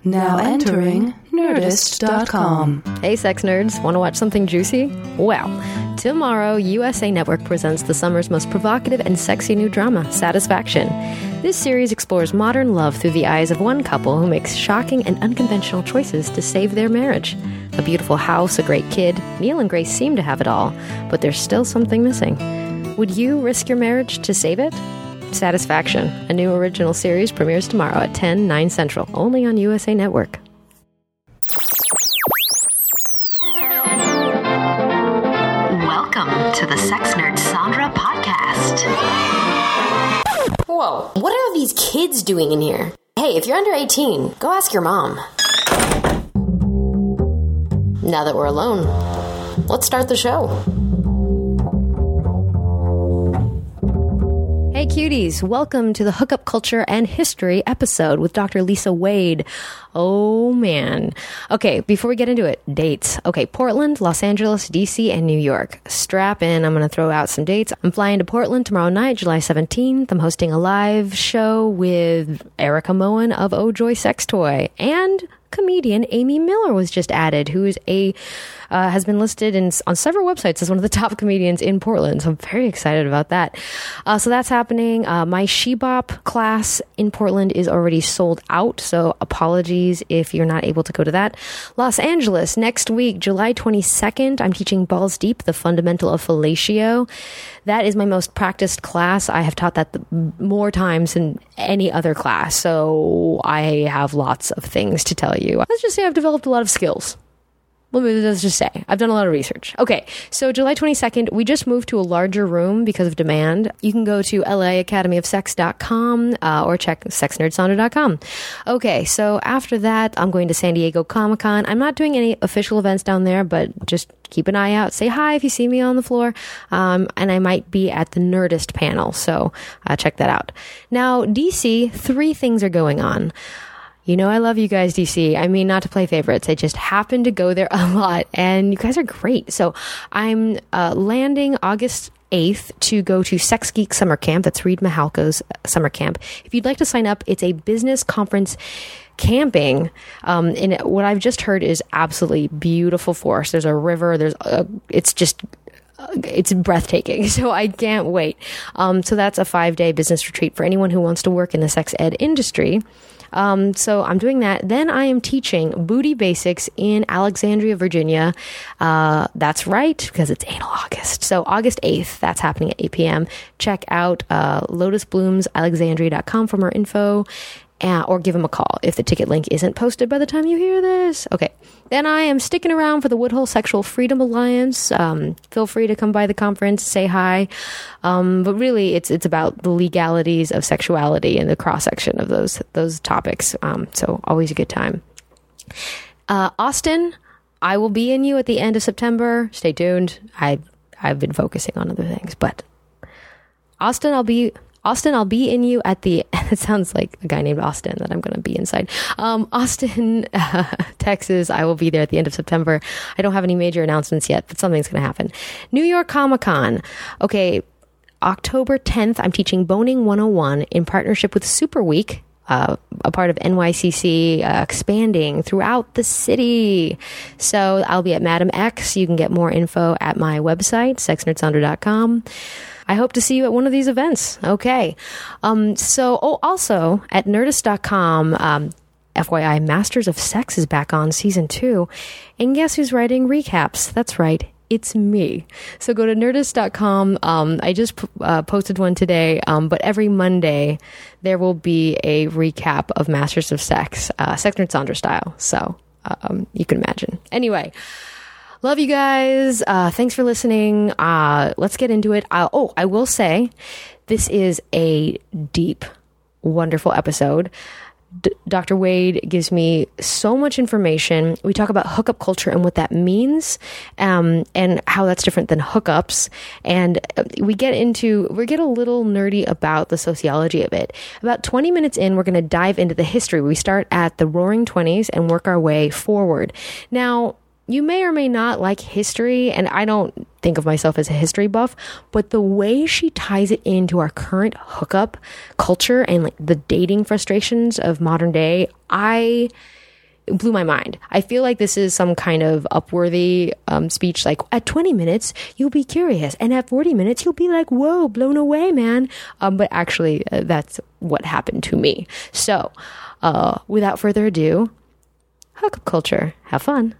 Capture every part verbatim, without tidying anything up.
Now entering Nerdist dot com. Hey, sex nerds. Want to watch something juicy? Well, tomorrow, U S A Network presents the summer's most provocative and sexy new drama, Satisfaction. This series explores modern love through the eyes of one couple who makes shocking and unconventional choices to save their marriage. A beautiful house, a great kid, Neil and Grace seem to have it all, but there's still something missing. Would you risk your marriage to save it? Satisfaction, a new original series, premieres tomorrow at ten, nine Central, only on U S A Network. Welcome to the Sex Nerd Sandra podcast. Whoa, what are these kids doing in here? Hey, if you're under eighteen, go ask your mom. Now that we're alone, let's start the show. Hey cuties, welcome to the Hookup Culture and History episode with Doctor Lisa Wade. Oh man. Okay, before we get into it, dates. Okay, Portland, Los Angeles, D C, and New York. Strap in, I'm going to throw out some dates. I'm flying to Portland tomorrow night, July seventeenth. I'm hosting a live show with Erica Moen of Oh Joy Sex Toy, and comedian Amy Miller was just added, who is a uh, has been listed in, on several websites as one of the top comedians in Portland. So I'm very excited about that. Uh, so that's happening. Uh, my She-Bop class in Portland is already sold out, so apologies if you're not able to go to that. Los Angeles, next week, July twenty-second, I'm teaching Balls Deep, the fundamental of fellatio. That is my most practiced class. I have taught that the, more times than any other class, so I have lots of things to tell you. Let's just say I've developed a lot of skills. Let me let's just say I've done a lot of research. Okay, so July twenty-second, we just moved to a larger room because of demand. You can go to L A Academy of Sex dot com uh, or check Sex Nerd Sandra dot com. Okay, so after that, I'm going to San Diego Comic-Con. I'm not doing any official events down there, but just keep an eye out. Say hi if you see me on the floor. Um, and I might be at the Nerdist panel, so uh, check that out. Now, D C, three things are going on. You know I love you guys, D C. I mean, not to play favorites. I just happen to go there a lot, and you guys are great. So I'm uh, landing August eighth to go to Sex Geek Summer Camp. That's Reed Mahalko's summer camp. If you'd like to sign up, it's a business conference camping. Um, and what I've just heard is absolutely beautiful forest. There's a river. There's a, it's just... It's breathtaking, so I can't wait. Um, so that's a five-day business retreat for anyone who wants to work in the sex ed industry. Um, so I'm doing that. Then I am teaching Booty Basics in Alexandria, Virginia. Uh, that's right, because it's Anal August. So August eighth, that's happening at eight p.m. Check out uh, lotus blooms alexandria dot com for more info. Uh, or give them a call if the ticket link isn't posted by the time you hear this. Okay. Then I am sticking around for the Woodhull Sexual Freedom Alliance. Um, feel free to come by the conference, say hi. Um, but really, it's it's about the legalities of sexuality and the cross-section of those those topics. Um, so always a good time. Uh, Austin, I will be in you at the end of September. Stay tuned. I, I've been focusing on other things. But Austin, I'll be... Austin, I'll be in you at the, it sounds like a guy named Austin that I'm going to be inside. Um, Austin, uh, Texas, I will be there at the end of September. I don't have any major announcements yet, but something's going to happen. New York Comic-Con. Okay, October tenth, I'm teaching Boning one oh one in partnership with Super Week, uh, a part of N Y C C, uh, expanding throughout the city. So I'll be at Madam X. You can get more info at my website, sex nerd sandra dot com. I hope to see you at one of these events. Okay. Um, so, oh, also at nerdist dot com, um, F Y I, Masters of Sex is back on season two. And guess who's writing recaps? That's right. It's me. So go to nerdist dot com. Um, I just uh, posted one today, um, but every Monday there will be a recap of Masters of Sex, uh, Sex Nerd Sandra style. So um, you can imagine. Anyway. Love you guys. Uh, thanks for listening. Uh, let's get into it. Uh, oh, I will say this is a deep, wonderful episode. D- Doctor Wade gives me so much information. We talk about hookup culture and what that means, um, and how that's different than hookups. And we get into, we get a little nerdy about the sociology of it. About twenty minutes in, we're going to dive into the history. We start at the Roaring Twenties and work our way forward. Now, you may or may not like history, and I don't think of myself as a history buff, but the way she ties it into our current hookup culture and like the dating frustrations of modern day, I it blew my mind. I feel like this is some kind of Upworthy um, speech, like at twenty minutes, you'll be curious. And at forty minutes, you'll be like, whoa, blown away, man. Um, but actually, uh, that's what happened to me. So uh, without further ado, hookup culture. Have fun.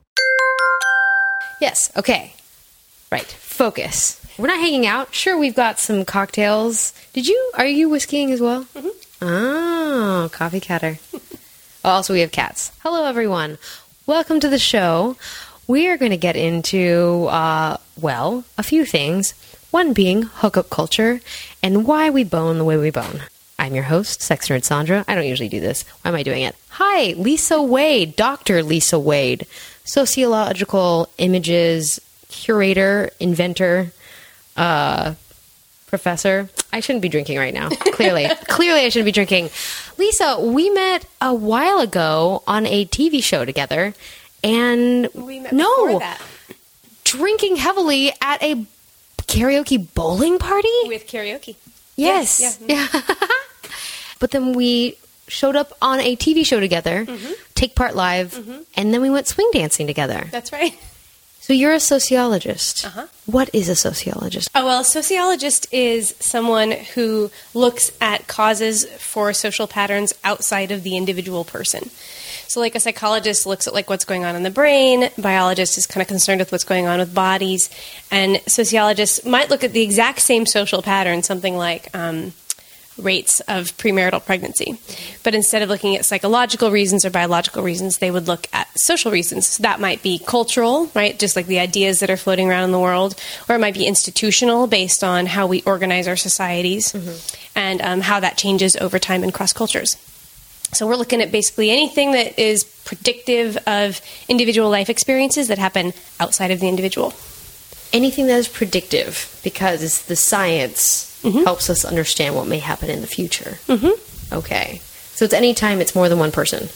Yes. Okay. Right. Focus. We're not hanging out. Sure, we've got some cocktails. Did you, are you whiskeying as well? Mm-hmm. Oh, coffee catter. Also, we have cats. Hello, everyone. Welcome to the show. We are going to get into, uh, well, a few things. One being hookup culture and why we bone the way we bone. I'm your host, Sex Nerd Sandra. I don't usually do this. Why am I doing it? Hi, Lisa Wade, Doctor Lisa Wade, sociological images curator, inventor, uh, professor. I shouldn't be drinking right now. Clearly. Clearly I shouldn't be drinking. Lisa, we met a while ago on a T V show together, and we met no, before that. drinking heavily at a karaoke bowling party? With karaoke. Yes. Yes, Yeah. But then we showed up on a T V show together, mm-hmm. take part live, mm-hmm. and then we went swing dancing together. That's right. So you're a sociologist. Uh-huh. What is a sociologist? Oh, well, a sociologist is someone who looks at causes for social patterns outside of the individual person. So like a psychologist looks at like what's going on in the brain, biologist is kind of concerned with what's going on with bodies, and sociologists might look at the exact same social pattern, something like um, rates of premarital pregnancy. But instead of looking at psychological reasons or biological reasons, they would look at social reasons. So that might be cultural, right? Just like the ideas that are floating around in the world, or it might be institutional based on how we organize our societies mm-hmm. and um, how that changes over time in cross cultures. So we're looking at basically anything that is predictive of individual life experiences that happen outside of the individual. Anything that is predictive, because it's the science mm-hmm. helps us understand what may happen in the future. Mm-hmm. Okay. So it's any time it's more than one person.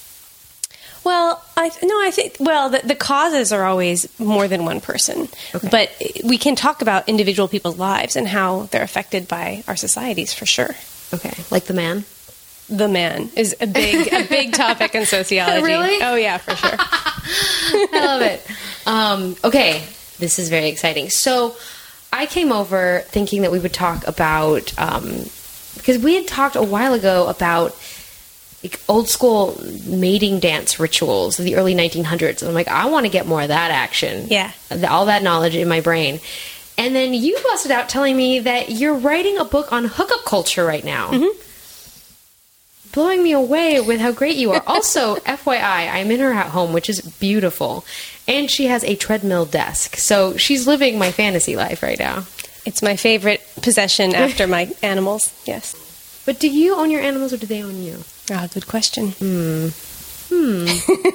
Well, I no, I think well, the, the causes are always more than one person, okay. But we can talk about individual people's lives and how they're affected by our societies for sure. Okay, like the man. The man is a big, a big topic in sociology. Really? Oh yeah, for sure. I love it. Um, okay, this is very exciting. So, I came over thinking that we would talk about um, because we had talked a while ago about like, old school mating dance rituals of the early nineteen hundreds. And I'm like, I want to get more of that action. Yeah, all that knowledge in my brain. And then you busted out telling me that you're writing a book on hookup culture right now. Mm-hmm. Blowing me away with how great you are. Also, F Y I, I'm in her at home, which is beautiful. And she has a treadmill desk. So she's living my fantasy life right now. It's my favorite possession after my animals, yes. But do you own your animals or do they own you? Ah, good question. Hmm. Hmm.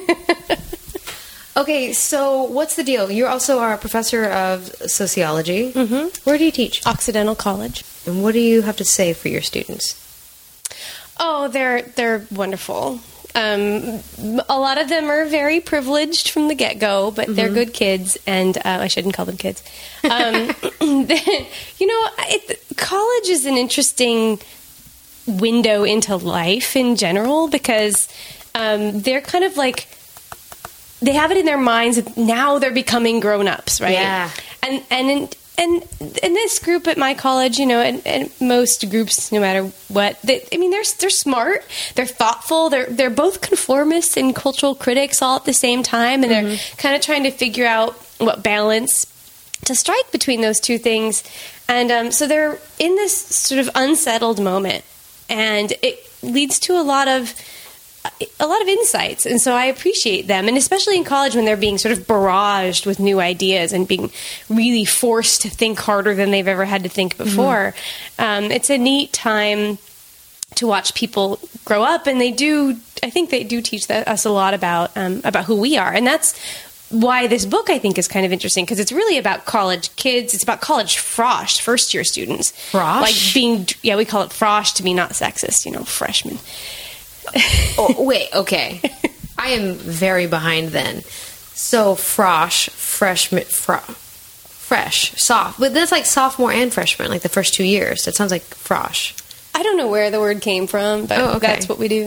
Okay, so what's the deal? You also are a professor of sociology. Mm-hmm. Where do you teach? Occidental College. And what do you have to say for your students? Oh, they're they're wonderful. Um, a lot of them are very privileged from the get-go, but mm-hmm. they're good kids, and uh, I shouldn't call them kids. Um, you know, it, college is an interesting window into life in general because um, they're kind of like, they have it in their minds that now they're becoming grown-ups, right? Yeah. And, and in, And in this group at my college, you know, and, and most groups, no matter what, they, I mean, they're they're smart, they're thoughtful, they're they're both conformists and cultural critics all at the same time, and mm-hmm. they're kind of trying to figure out what balance to strike between those two things, and um, so they're in this sort of unsettled moment, and it leads to a lot of. a lot of insights, and so I appreciate them, and especially in college when they're being sort of barraged with new ideas and being really forced to think harder than they've ever had to think before. Mm-hmm. Um, it's a neat time to watch people grow up, and they do, I think they do teach that, us a lot about um, about who we are, and that's why this book, I think, is kind of interesting, because it's really about college kids. It's about college frosh, first-year students. Frosh? Like being, yeah, we call it frosh to be not sexist, you know, freshmen. Oh, wait, okay. I am very behind then. So, frosh, freshman, fro- fresh, soft. But that's like sophomore and freshman, like the first two years. That sounds like frosh. I don't know where the word came from, but oh, okay. That's what we do.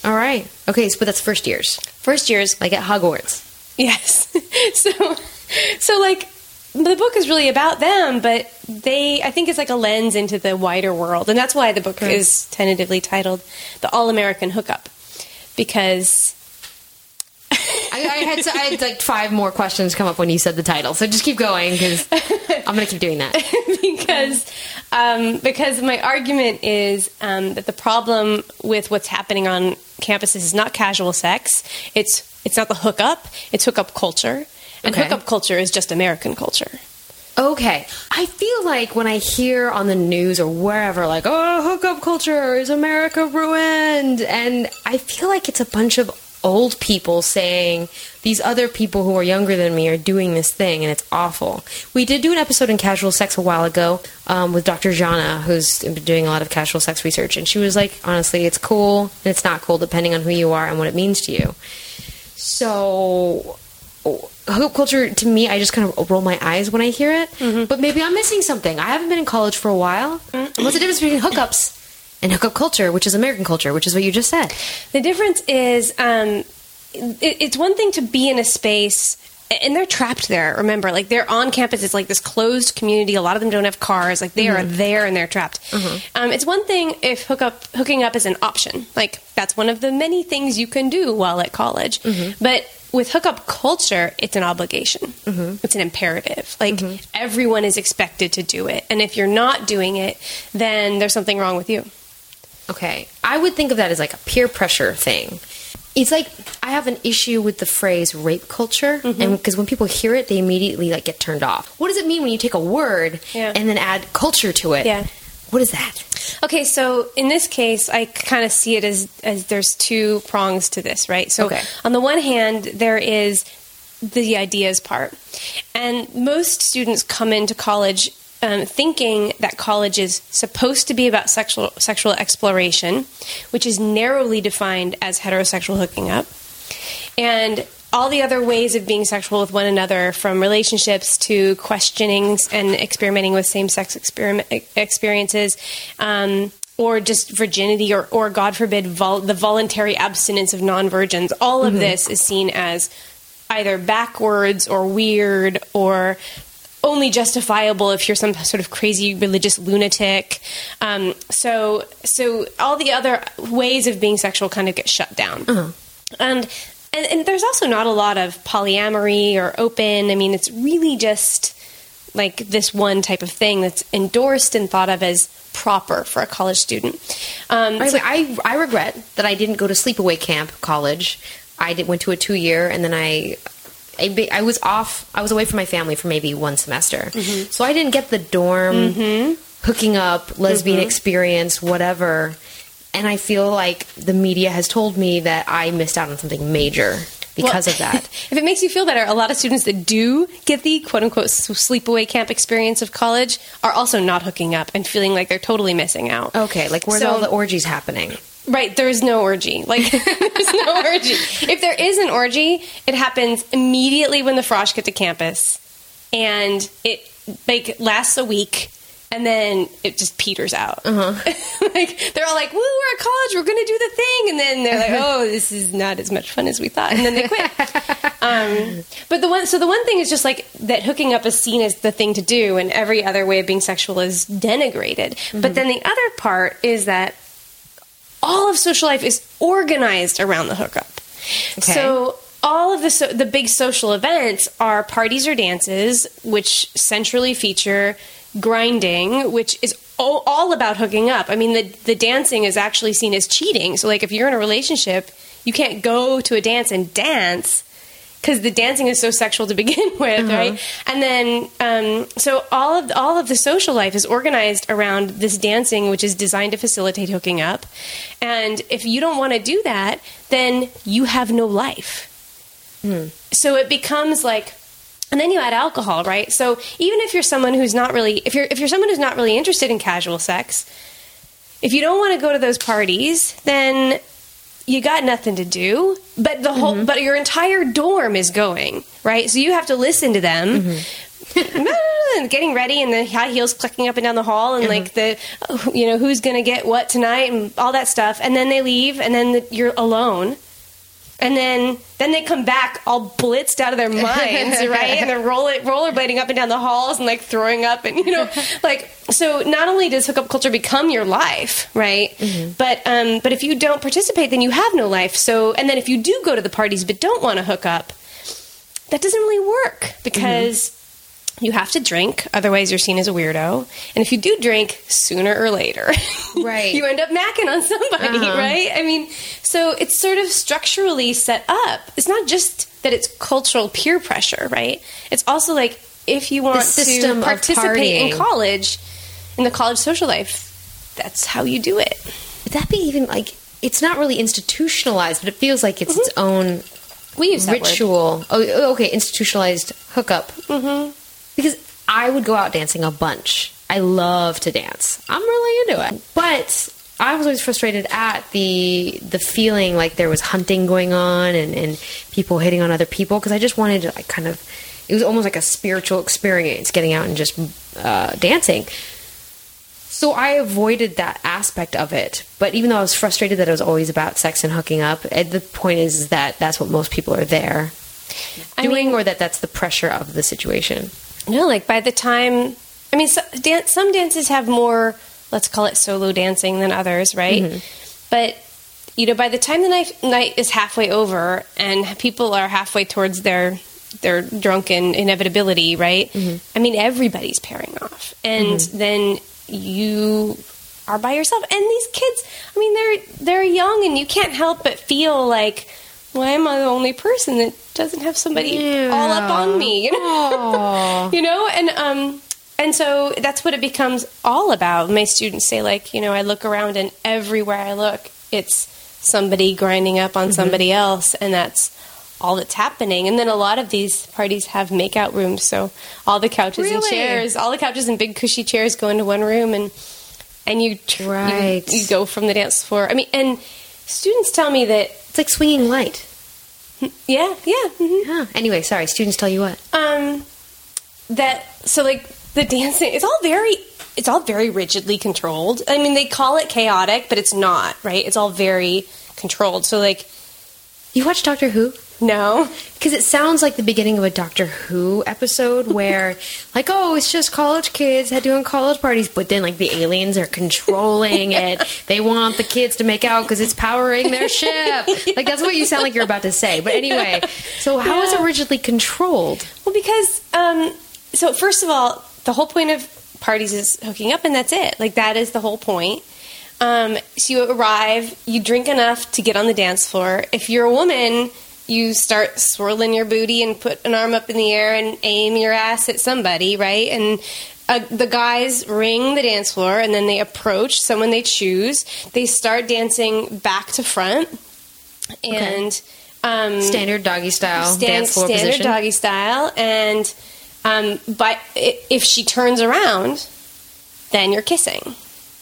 All right. Okay, so but that's first years. First years. Like at Hogwarts. Yes. so, so like, the book is really about them, but they, I think it's like a lens into the wider world. And that's why the book Okay. is tentatively titled The All-American Hookup. Because... I, I, had, I had like five more questions come up when you said the title, so just keep going, because I'm going to keep doing that. because um, because my argument is um, that the problem with what's happening on campuses is not casual sex. It's it's not the hookup. It's hookup culture, and Okay. hookup culture is just American culture. Okay. I feel like when I hear on the news or wherever, like, oh, hookup culture, is America ruined? And I feel like it's a bunch of old people saying these other people who are younger than me are doing this thing and it's awful. We did do an episode in casual sex a while ago um, with Doctor Jana, who's been doing a lot of casual sex research, and she was like, honestly, it's cool and it's not cool depending on who you are and what it means to you. So hookup culture, to me, I just kind of roll my eyes when I hear it, mm-hmm. but maybe I'm missing something. I haven't been in college for a while. Mm-hmm. What's the difference between hookups and hookup culture, which is American culture, which is what you just said? The difference is um, it, it's one thing to be in a space, and they're trapped there, remember. Like, they're on campus. It's like this closed community. A lot of them don't have cars. Like, they mm-hmm. are there and they're trapped. Mm-hmm. Um, it's one thing if hookup, hooking up is an option. Like, that's one of the many things you can do while at college. Mm-hmm. But with hookup culture, it's an obligation. Mm-hmm. It's an imperative. Like, mm-hmm. everyone is expected to do it. And if you're not doing it, then there's something wrong with you. Okay. I would think of that as like a peer pressure thing. It's like I have an issue with the phrase rape culture, mm-hmm. and because when people hear it, they immediately like get turned off. What does it mean when you take a word yeah. and then add culture to it? Yeah. What is that? Okay, so in this case, I kind of see it as as there's two prongs to this, right? So okay. on the one hand, there is the ideas part, and most students come into college Um, thinking that college is supposed to be about sexual sexual exploration, which is narrowly defined as heterosexual hooking up, and all the other ways of being sexual with one another, from relationships to questioning and experimenting with same-sex experiment, experiences, um, or just virginity, or, or God forbid, vol- the voluntary abstinence of non-virgins. All of mm-hmm. this is seen as either backwards or weird or only justifiable if you're some sort of crazy religious lunatic. Um, so, so all the other ways of being sexual kind of get shut down. Uh-huh. And, and and there's also not a lot of polyamory or open. I mean, it's really just like this one type of thing that's endorsed and thought of as proper for a college student. Um, I, so, I I regret that I didn't go to sleepaway camp college. I did, went to a two year, and then I. I, I was off, I was away from my family for maybe one semester. Mm-hmm. So I didn't get the dorm, mm-hmm. hooking up, lesbian mm-hmm. experience, whatever. And I feel like the media has told me that I missed out on something major because well, of that. If it makes you feel better, a lot of students that do get the quote-unquote sleepaway camp experience of college are also not hooking up and feeling like they're totally missing out. Okay, like where's so, all the orgies happening? Right, there's no orgy. Like, there's no orgy. If there is an orgy, it happens immediately when the frosh get to campus, and it like lasts a week, and then it just peters out. Uh-huh. Like, they're all like, "Woo, we're at college, we're going to do the thing," and then they're like, "Oh, this is not as much fun as we thought," and then they quit. um, but the one, so the one thing is just like that hooking up is seen as the thing to do, and every other way of being sexual is denigrated. Mm-hmm. But then the other part is that all of social life is organized around the hookup. Okay. So all of the so, the big social events are parties or dances, which centrally feature grinding, which is all, all about hooking up. I mean, the the dancing is actually seen as cheating. So, like, if you're in a relationship, you can't go to a dance and dance because the dancing is so sexual to begin with, uh-huh. right? And then, um, so all of all of the social life is organized around this dancing, which is designed to facilitate hooking up. And if you don't want to do that, then you have no life. Mm. So it becomes like, and then you add alcohol, right? So even if you're someone who's not really, if you're if you're someone who's not really interested in casual sex, if you don't want to go to those parties, then you got nothing to do, but the whole, mm-hmm. but your entire dorm is going, right? So you have to listen to them. Mm-hmm. and getting ready and the high heels clicking up and down the hall and, mm-hmm. like, the, you know, who's going to get what tonight and all that stuff. And then they leave, and then the, you're alone. And then then they come back all blitzed out of their minds, right? And they're roller, rollerblading up and down the halls and, like, throwing up. And, you know, like, so not only does hookup culture become your life, right? Mm-hmm. But um, but if you don't participate, then you have no life. So, and then if you do go to the parties but don't want to hook up, that doesn't really work because... Mm-hmm. You have to drink, otherwise you're seen as a weirdo. And if you do drink, sooner or later, right, you end up macking on somebody, uh-huh. right? I mean, so it's sort of structurally set up. It's not just that it's cultural peer pressure, right? It's also like if you want to participate in college, in the college social life, that's how you do it. Would that be even like, it's not really institutionalized, but it feels like it's mm-hmm. its own we use that ritual. Word. Oh, okay, institutionalized hookup. Mm-hmm. Because I would go out dancing a bunch. I love to dance. I'm really into it. But I was always frustrated at the the feeling like there was hunting going on and, and people hitting on other people because I just wanted to like kind of, it was almost like a spiritual experience getting out and just uh, dancing. So I avoided that aspect of it. But even though I was frustrated that it was always about sex and hooking up, the point is that that's what most people are there doing, I mean, or that that's the pressure of the situation. No, like by the time, I mean, so, dance, some dances have more, let's call it solo dancing than others, right? Mm-hmm. But, you know, by the time the night, night is halfway over and people are halfway towards their their drunken inevitability, right? Mm-hmm. I mean, everybody's pairing off. And mm-hmm. then you are by yourself. And these kids, I mean, they're they're young and you can't help but feel like, why am I the only person that doesn't have somebody yeah. all up on me? You know, you know, and um, and so that's what it becomes all about. My students say, like, you know, I look around and everywhere I look, it's somebody grinding up on mm-hmm. somebody else, and that's all that's happening. And then a lot of these parties have makeout rooms, so all the couches really? and chairs, all the couches and big cushy chairs go into one room, and and you tr- right. you, you go from the dance floor. I mean, and students tell me that. It's like swinging light. Yeah, yeah. Mm-hmm. yeah. Anyway, sorry, students tell you what? Um, that, so like the dancing, it's all very, it's all very rigidly controlled. I mean, they call it chaotic, but it's not, right? It's all very controlled. So like. You watch Doctor Who? No. Because it sounds like the beginning of a Doctor Who episode where, like, oh, it's just college kids doing college parties, but then, like, the aliens are controlling yeah. it. They want the kids to make out because it's powering their ship. yeah. Like, that's what you sound like you're about to say. But anyway, so how yeah. is it rigidly controlled? Well, because, um, so first of all, the whole point of parties is hooking up, and that's it. Like, that is the whole point. Um, so you arrive, you drink enough to get on the dance floor. If you're a woman, you start swirling your booty and put an arm up in the air and aim your ass at somebody, right? And uh, the guys ring the dance floor, and then they approach someone they choose. They start dancing back to front, and okay. um, standard doggy style stand, dance floor standard position. doggy style. And um, but if she turns around, then you're kissing.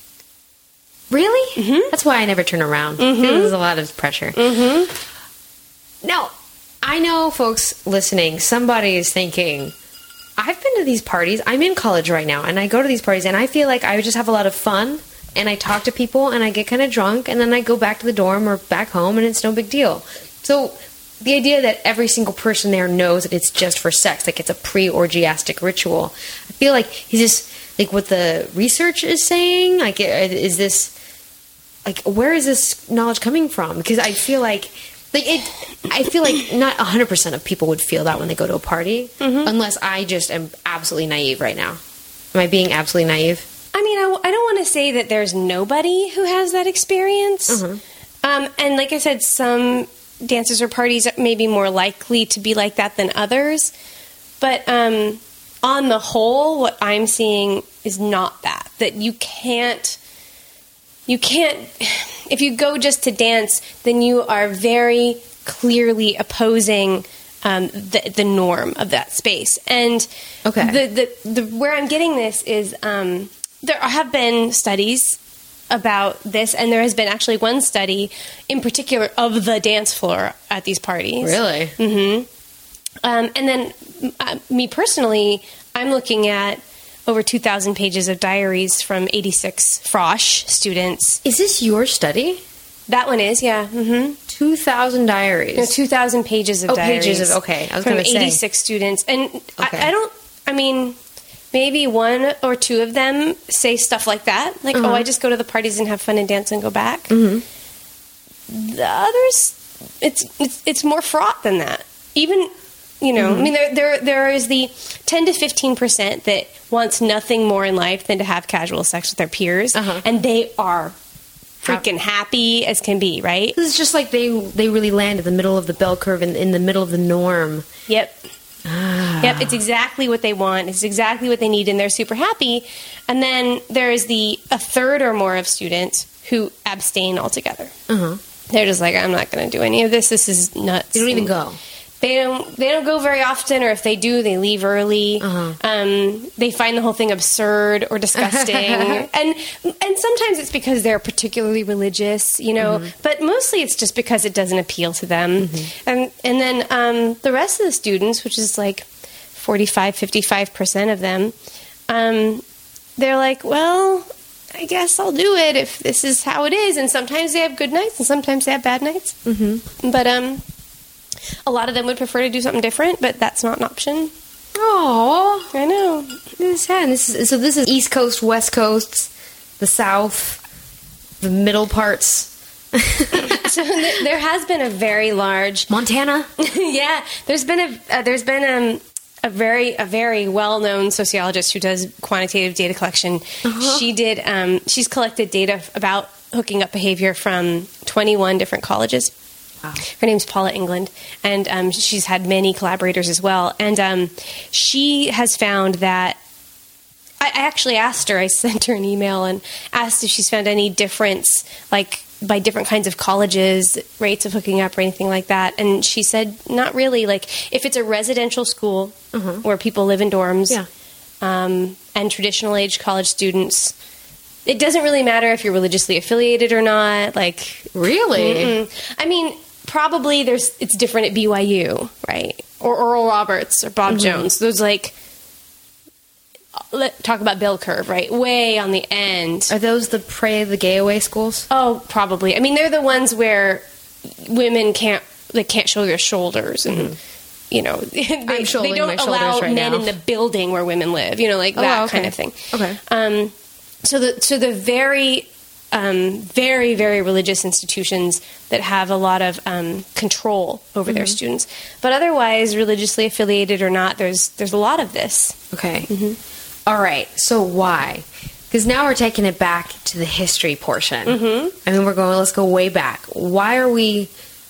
Really? Mm-hmm. That's why I never turn around. Mm-hmm. There's a lot of pressure. Mm-hmm. Now, I know, folks listening, somebody is thinking, I've been to these parties. I'm in college right now, and I go to these parties, and I feel like I just have a lot of fun, and I talk to people, and I get kind of drunk, and then I go back to the dorm or back home, and it's no big deal. So the idea that every single person there knows that it's just for sex, like it's a pre-orgiastic ritual, I feel like, is this like what the research is saying? Like, is this... Like, where is this knowledge coming from? Because I feel like, like it. I feel like not one hundred percent of people would feel that when they go to a party, mm-hmm. unless I just am absolutely naive right now. Am I being absolutely naive? I mean, I, w- I don't want to say that there's nobody who has that experience. Mm-hmm. Um, and like I said, some dances or parties may be more likely to be like that than others. But um, on the whole, what I'm seeing is not that. That you can't... You can't, if you go just to dance, then you are very clearly opposing um, the, the norm of that space. And okay. the, the, the where I'm getting this is um, there have been studies about this, and there has been actually one study in particular of the dance floor at these parties. Really? Mm-hmm. Um, and then uh, me personally, I'm looking at over two thousand pages of diaries from eighty-six Frosh students. Is this your study? That one is, yeah. Mm-hmm. two thousand diaries. No, two thousand pages of oh, diaries. pages of, okay. I was from going to say. eighty-six students. And Okay. I, I don't, I mean, maybe one or two of them say stuff like that. Like, Uh-huh. oh, I just go to the parties and have fun and dance and go back. Mm-hmm. The others, it's, it's it's more fraught than that. Even, you know, Mm-hmm. I mean, there there there is the ten to fifteen percent that wants nothing more in life than to have casual sex with their peers. Uh-huh. And they are freaking happy as can be, right? This is just like they they really land in the middle of the bell curve and in the middle of the norm. Yep. Ah. Yep, it's exactly what they want. It's exactly what they need, and they're super happy. And then there is the a third or more of students who abstain altogether. Uh-huh. They're just like, I'm not going to do any of this. This is nuts. They don't even And go. They don't. They don't go very often, or if they do, they leave early. Uh-huh. Um, they find the whole thing absurd or disgusting, and and sometimes it's because they're particularly religious, you know. Mm-hmm. But mostly it's just because it doesn't appeal to them. Mm-hmm. And and then um, the rest of the students, which is like forty-five, fifty-five percent of them, um, they're like, well, I guess I'll do it if this is how it is. And sometimes they have good nights, and sometimes they have bad nights. Mm-hmm. But um. A lot of them would prefer to do something different, but that's not an option. Oh, I know. this is sad. This is so. This is East Coast, West Coast, the South, the middle parts. So th- there has been a very large Montana. yeah. There's been a uh, there's been um, a very a very well known sociologist who does quantitative data collection. Uh-huh. She did. Um, she's collected data f- about hooking up behavior from twenty-one different colleges. Wow. Her name's Paula England, and um, she's had many collaborators as well. And um, she has found that I, I actually asked her, I sent her an email and asked if she's found any difference, like by different kinds of colleges, rates of hooking up or anything like that. And she said, not really. Like if it's a residential school Uh-huh. where people live in dorms Yeah. um, and traditional age college students, it doesn't really matter if you're religiously affiliated or not. Like, Really? mm-mm. I mean, probably there's it's different at B Y U, right? Or Oral Roberts or Bob Jones. Those like let talk about bell curve, right? Way on the end. Are those the pray the gay away schools? Oh, probably. I mean, they're the ones where women can't they can't show their shoulders and. You know, they, I'm shouldering they don't my shoulders allow right men now. in the building where women live. You know, like that Oh, okay. kind of thing. Okay. Um, so the so the very, um, very very religious institutions that have a lot of um, control over Mm-hmm. their students, but otherwise religiously affiliated or not, there's there's a lot of this. Okay. All right. So why? Because now we're taking it back to the history portion. Mm-hmm. I mean, we're going. Let's go way back. Why are we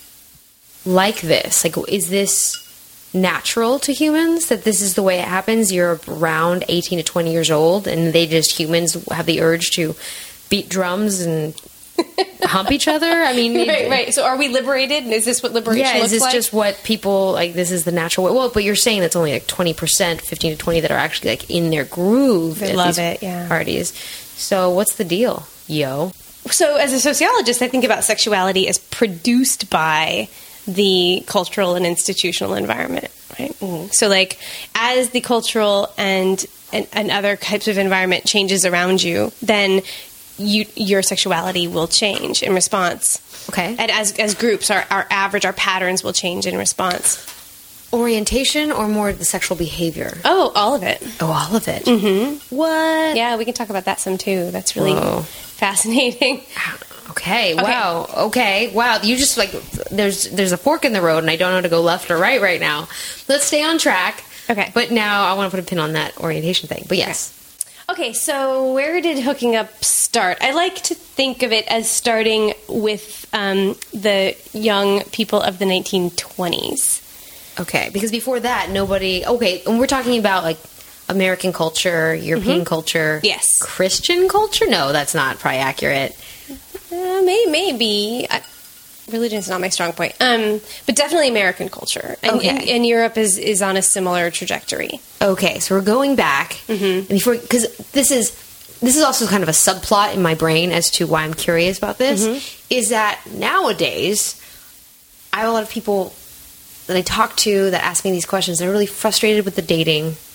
like this? Like, is this natural to humans that this is the way it happens? You're around eighteen to twenty years old, and they just humans have the urge to beat drums and hump each other. I mean, Right, right. So are we liberated? And is this what liberation yeah, looks is this like? just what people like? This is the natural way. Well, but you're saying that's only like twenty percent, fifteen to twenty that are actually like in their groove. They at love these it, yeah. Parties. So what's the deal, yo? So, as a sociologist, I think about sexuality as produced by the cultural and institutional environment, right? So, like, as the cultural and, and and other types of environment changes around you, then you your sexuality will change in response. Okay. And as as groups, our our average, our patterns will change in response. Orientation or more the sexual behavior? Oh, all of it. Oh, all of it. Mm-hmm. What? Yeah, we can talk about that some too. That's really Whoa. fascinating. Okay. Wow. Okay. Wow. You just like there's there's a fork in the road, and I don't know how to go left or right right now. Let's stay on track. Okay. But now I want to put a pin on that orientation thing. But yes. Okay, so where did hooking up start? I like to think of it as starting with um, the young people of the nineteen twenties. Okay, because before that, nobody. Okay, and we're talking about like American culture, European culture, Yes. Christian culture. No, that's not probably accurate. Uh, may, maybe. I, religion is not my strong point. Um, but definitely American culture. And, Okay. and, and Europe is, is on a similar trajectory. Okay, so we're going back, and before because this is this is also kind of a subplot in my brain as to why I'm curious about this. Is that nowadays I have a lot of people that I talk to that ask me these questions. They're really frustrated with the dating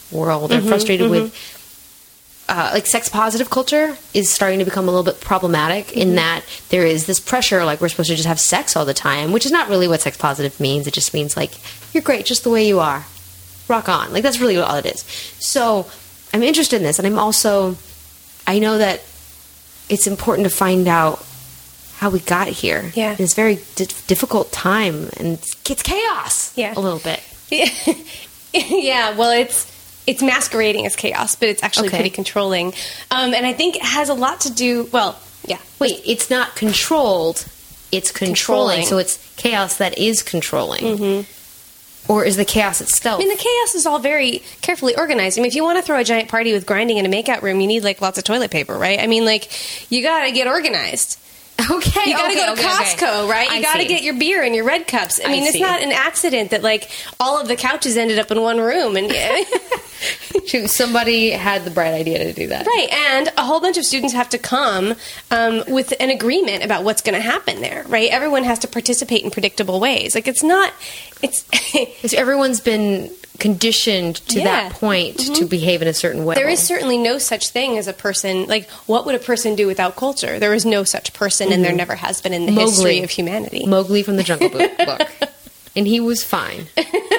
world. They're Mm-hmm, frustrated mm-hmm. with Uh, like sex positive culture is starting to become a little bit problematic in that there is this pressure like we're supposed to just have sex all the time, which is not really what sex positive means. It just means like you're great just the way you are, rock on. Like that's really all it is. So I'm interested in this, and I'm also I know that it's important to find out how we got here. Yeah. In this very di- difficult time, and it's, it's chaos. Yeah. A little bit. Yeah, well, it's it's masquerading as chaos, but it's actually Okay. pretty controlling. Um, and I think it has a lot to do, well, yeah. Wait, it's not controlled, it's controlling. Controlling. So it's chaos that is controlling. Mm-hmm. Or is the chaos itself? I mean, the chaos is all very carefully organized. I mean, if you want to throw a giant party with grinding in a makeout room, you need, like, lots of toilet paper, right? I mean, like, you gotta get organized. Okay, You gotta okay, go to okay, Costco, okay. right? You I gotta see. get your beer and your red cups. I mean, I it's see. not an accident that, like, all of the couches ended up in one room. And Shoot, somebody had the bright idea to do that. Right, and a whole bunch of students have to come um, with an agreement about what's going to happen there, right? Everyone has to participate in predictable ways. Like, it's not, it's, Because everyone's been conditioned to Yeah. that point to behave in a certain way. there is certainly no such thing as a person, like, what would a person do without culture? There is no such person, and there never has been in the Mowgli. history of humanity. Mowgli from the Jungle Book. book. And he was fine.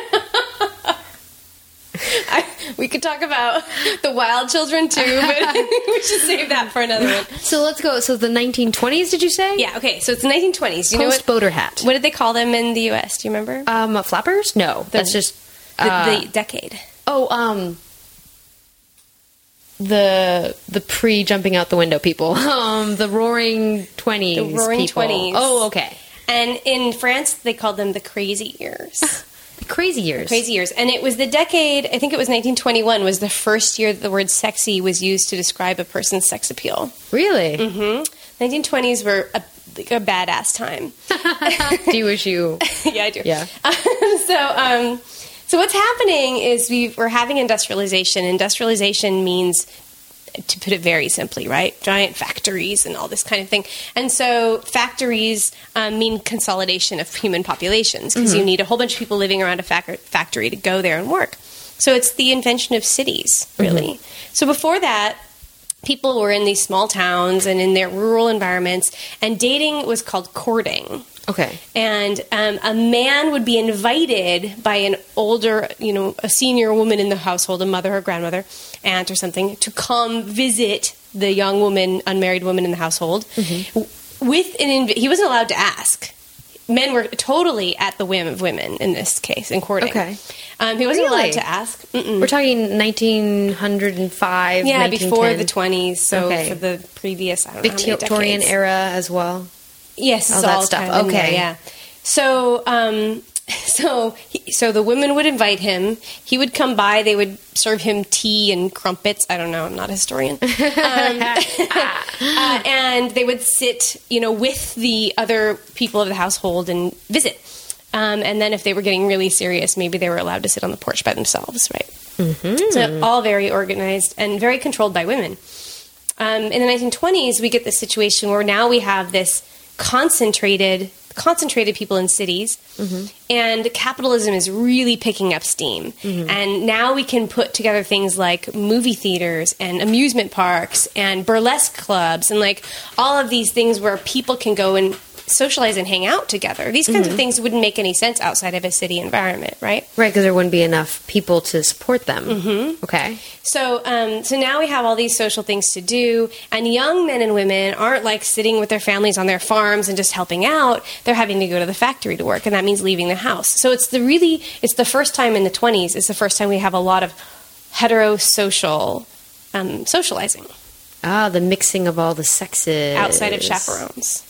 I, we could talk about the wild children, too, but we should save that for another one. So let's go. So the nineteen twenties, did you say? Yeah, okay, so it's the nineteen twenties. You know Post what, boater hat. what did they call them in the U S? Do you remember? Um, flappers? No, that's just the, uh, the decade. oh, um, the the pre jumping out the window people. Um, the Roaring Twenties. The Roaring people. Twenties. Oh, okay. And in France, they called them the crazy years. The crazy years. Crazy years. And it was the decade, I think it was nineteen twenty-one, was the first year that the word sexy was used to describe a person's sex appeal. Really? Mm-hmm. nineteen twenties were a, a badass time. Do you wish you? Yeah, I do. Yeah. so, um, so what's happening is we, we're having industrialization. Industrialization means, to put it very simply, right? Giant factories and all this kind of thing. And so factories um, mean consolidation of human populations because you need a whole bunch of people living around a fac- factory to go there and work. So it's the invention of cities, really. So before that, people were in these small towns and in their rural environments, and dating was called courting. Okay. And um, a man would be invited by an older, you know, a senior woman in the household, a mother or grandmother, aunt or something, to come visit the young woman, unmarried woman in the household. Mm-hmm. With an inv- he wasn't allowed to ask. Men were totally at the whim of women in this case, in courting. Okay. Um, he wasn't Really? allowed to ask. Mm-mm. We're talking nineteen oh five. Yeah, nineteen ten. before the twenties. So Okay. for the previous, I don't know how many Victorian decades. era as well. Yes, it's all that all stuff. kind of in there, Okay. yeah. So, um, so, he, so the women would invite him. He would come by. They would serve him tea and crumpets. I don't know. I'm not a historian. Um, uh, and they would sit, you know, with the other people of the household and visit. Um, and then if they were getting really serious, maybe they were allowed to sit on the porch by themselves, right? Mm-hmm. So all very organized and very controlled by women. Um, in the nineteen twenties, we get this situation where now we have this concentrated concentrated people in cities, mm-hmm. and capitalism is really picking up steam. Mm-hmm. And now we can put together things like movie theaters and amusement parks and burlesque clubs and like all of these things where people can go and socialize and hang out together. These kinds Mm-hmm. of things wouldn't make any sense outside of a city environment, right? Right, because there wouldn't be enough people to support them. Mm-hmm. Okay. So, um, so now we have all these social things to do, and young men and women aren't like sitting with their families on their farms and just helping out. They're having to go to the factory to work, and that means leaving the house. So it's the really, it's the first time in the twenties. It's the first time we have a lot of heterosocial um, socializing Ah, the mixing of all the sexes outside of chaperones,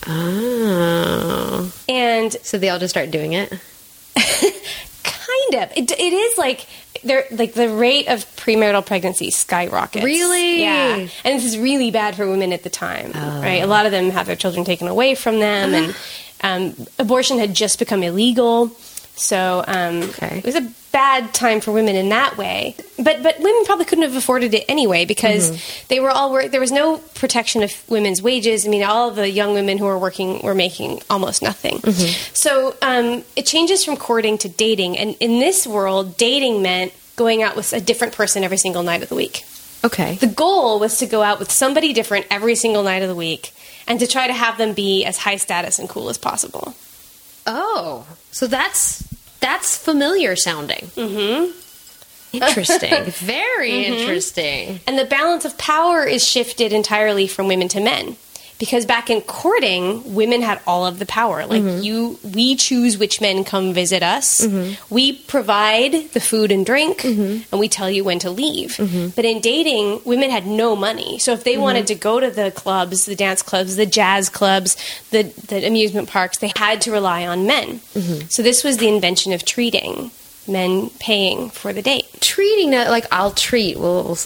Oh, and so they all just start doing it. kind of it, it is like they're like the rate of premarital pregnancy skyrockets. Really? Yeah. And this is really bad for women at the time, right? A lot of them have their children taken away from them, and um, abortion had just become illegal. So um, Okay. it was a bad time for women in that way. But but women probably couldn't have afforded it anyway because Mm-hmm. they were all work. There was no protection of women's wages. I mean, all of the young women who were working were making almost nothing. Mm-hmm. So um, it changes from courting to dating. And in this world, dating meant going out with a different person every single night of the week. Okay. The goal was to go out with somebody different every single night of the week and to try to have them be as high status and cool as possible. Oh, so that's that's familiar sounding. Mm-hmm. Interesting. Very mm-hmm. interesting. And the balance of power is shifted entirely from women to men. Because back in courting, women had all of the power. Like, mm-hmm. you, we choose which men come visit us. Mm-hmm. We provide the food and drink, mm-hmm. and we tell you when to leave. Mm-hmm. But in dating, women had no money. So if they mm-hmm. wanted to go to the clubs, the dance clubs, the jazz clubs, the, the amusement parks, they had to rely on men. Mm-hmm. So this was the invention of treating. Men paying for the date. Treating, that like, I'll treat. Well, we'll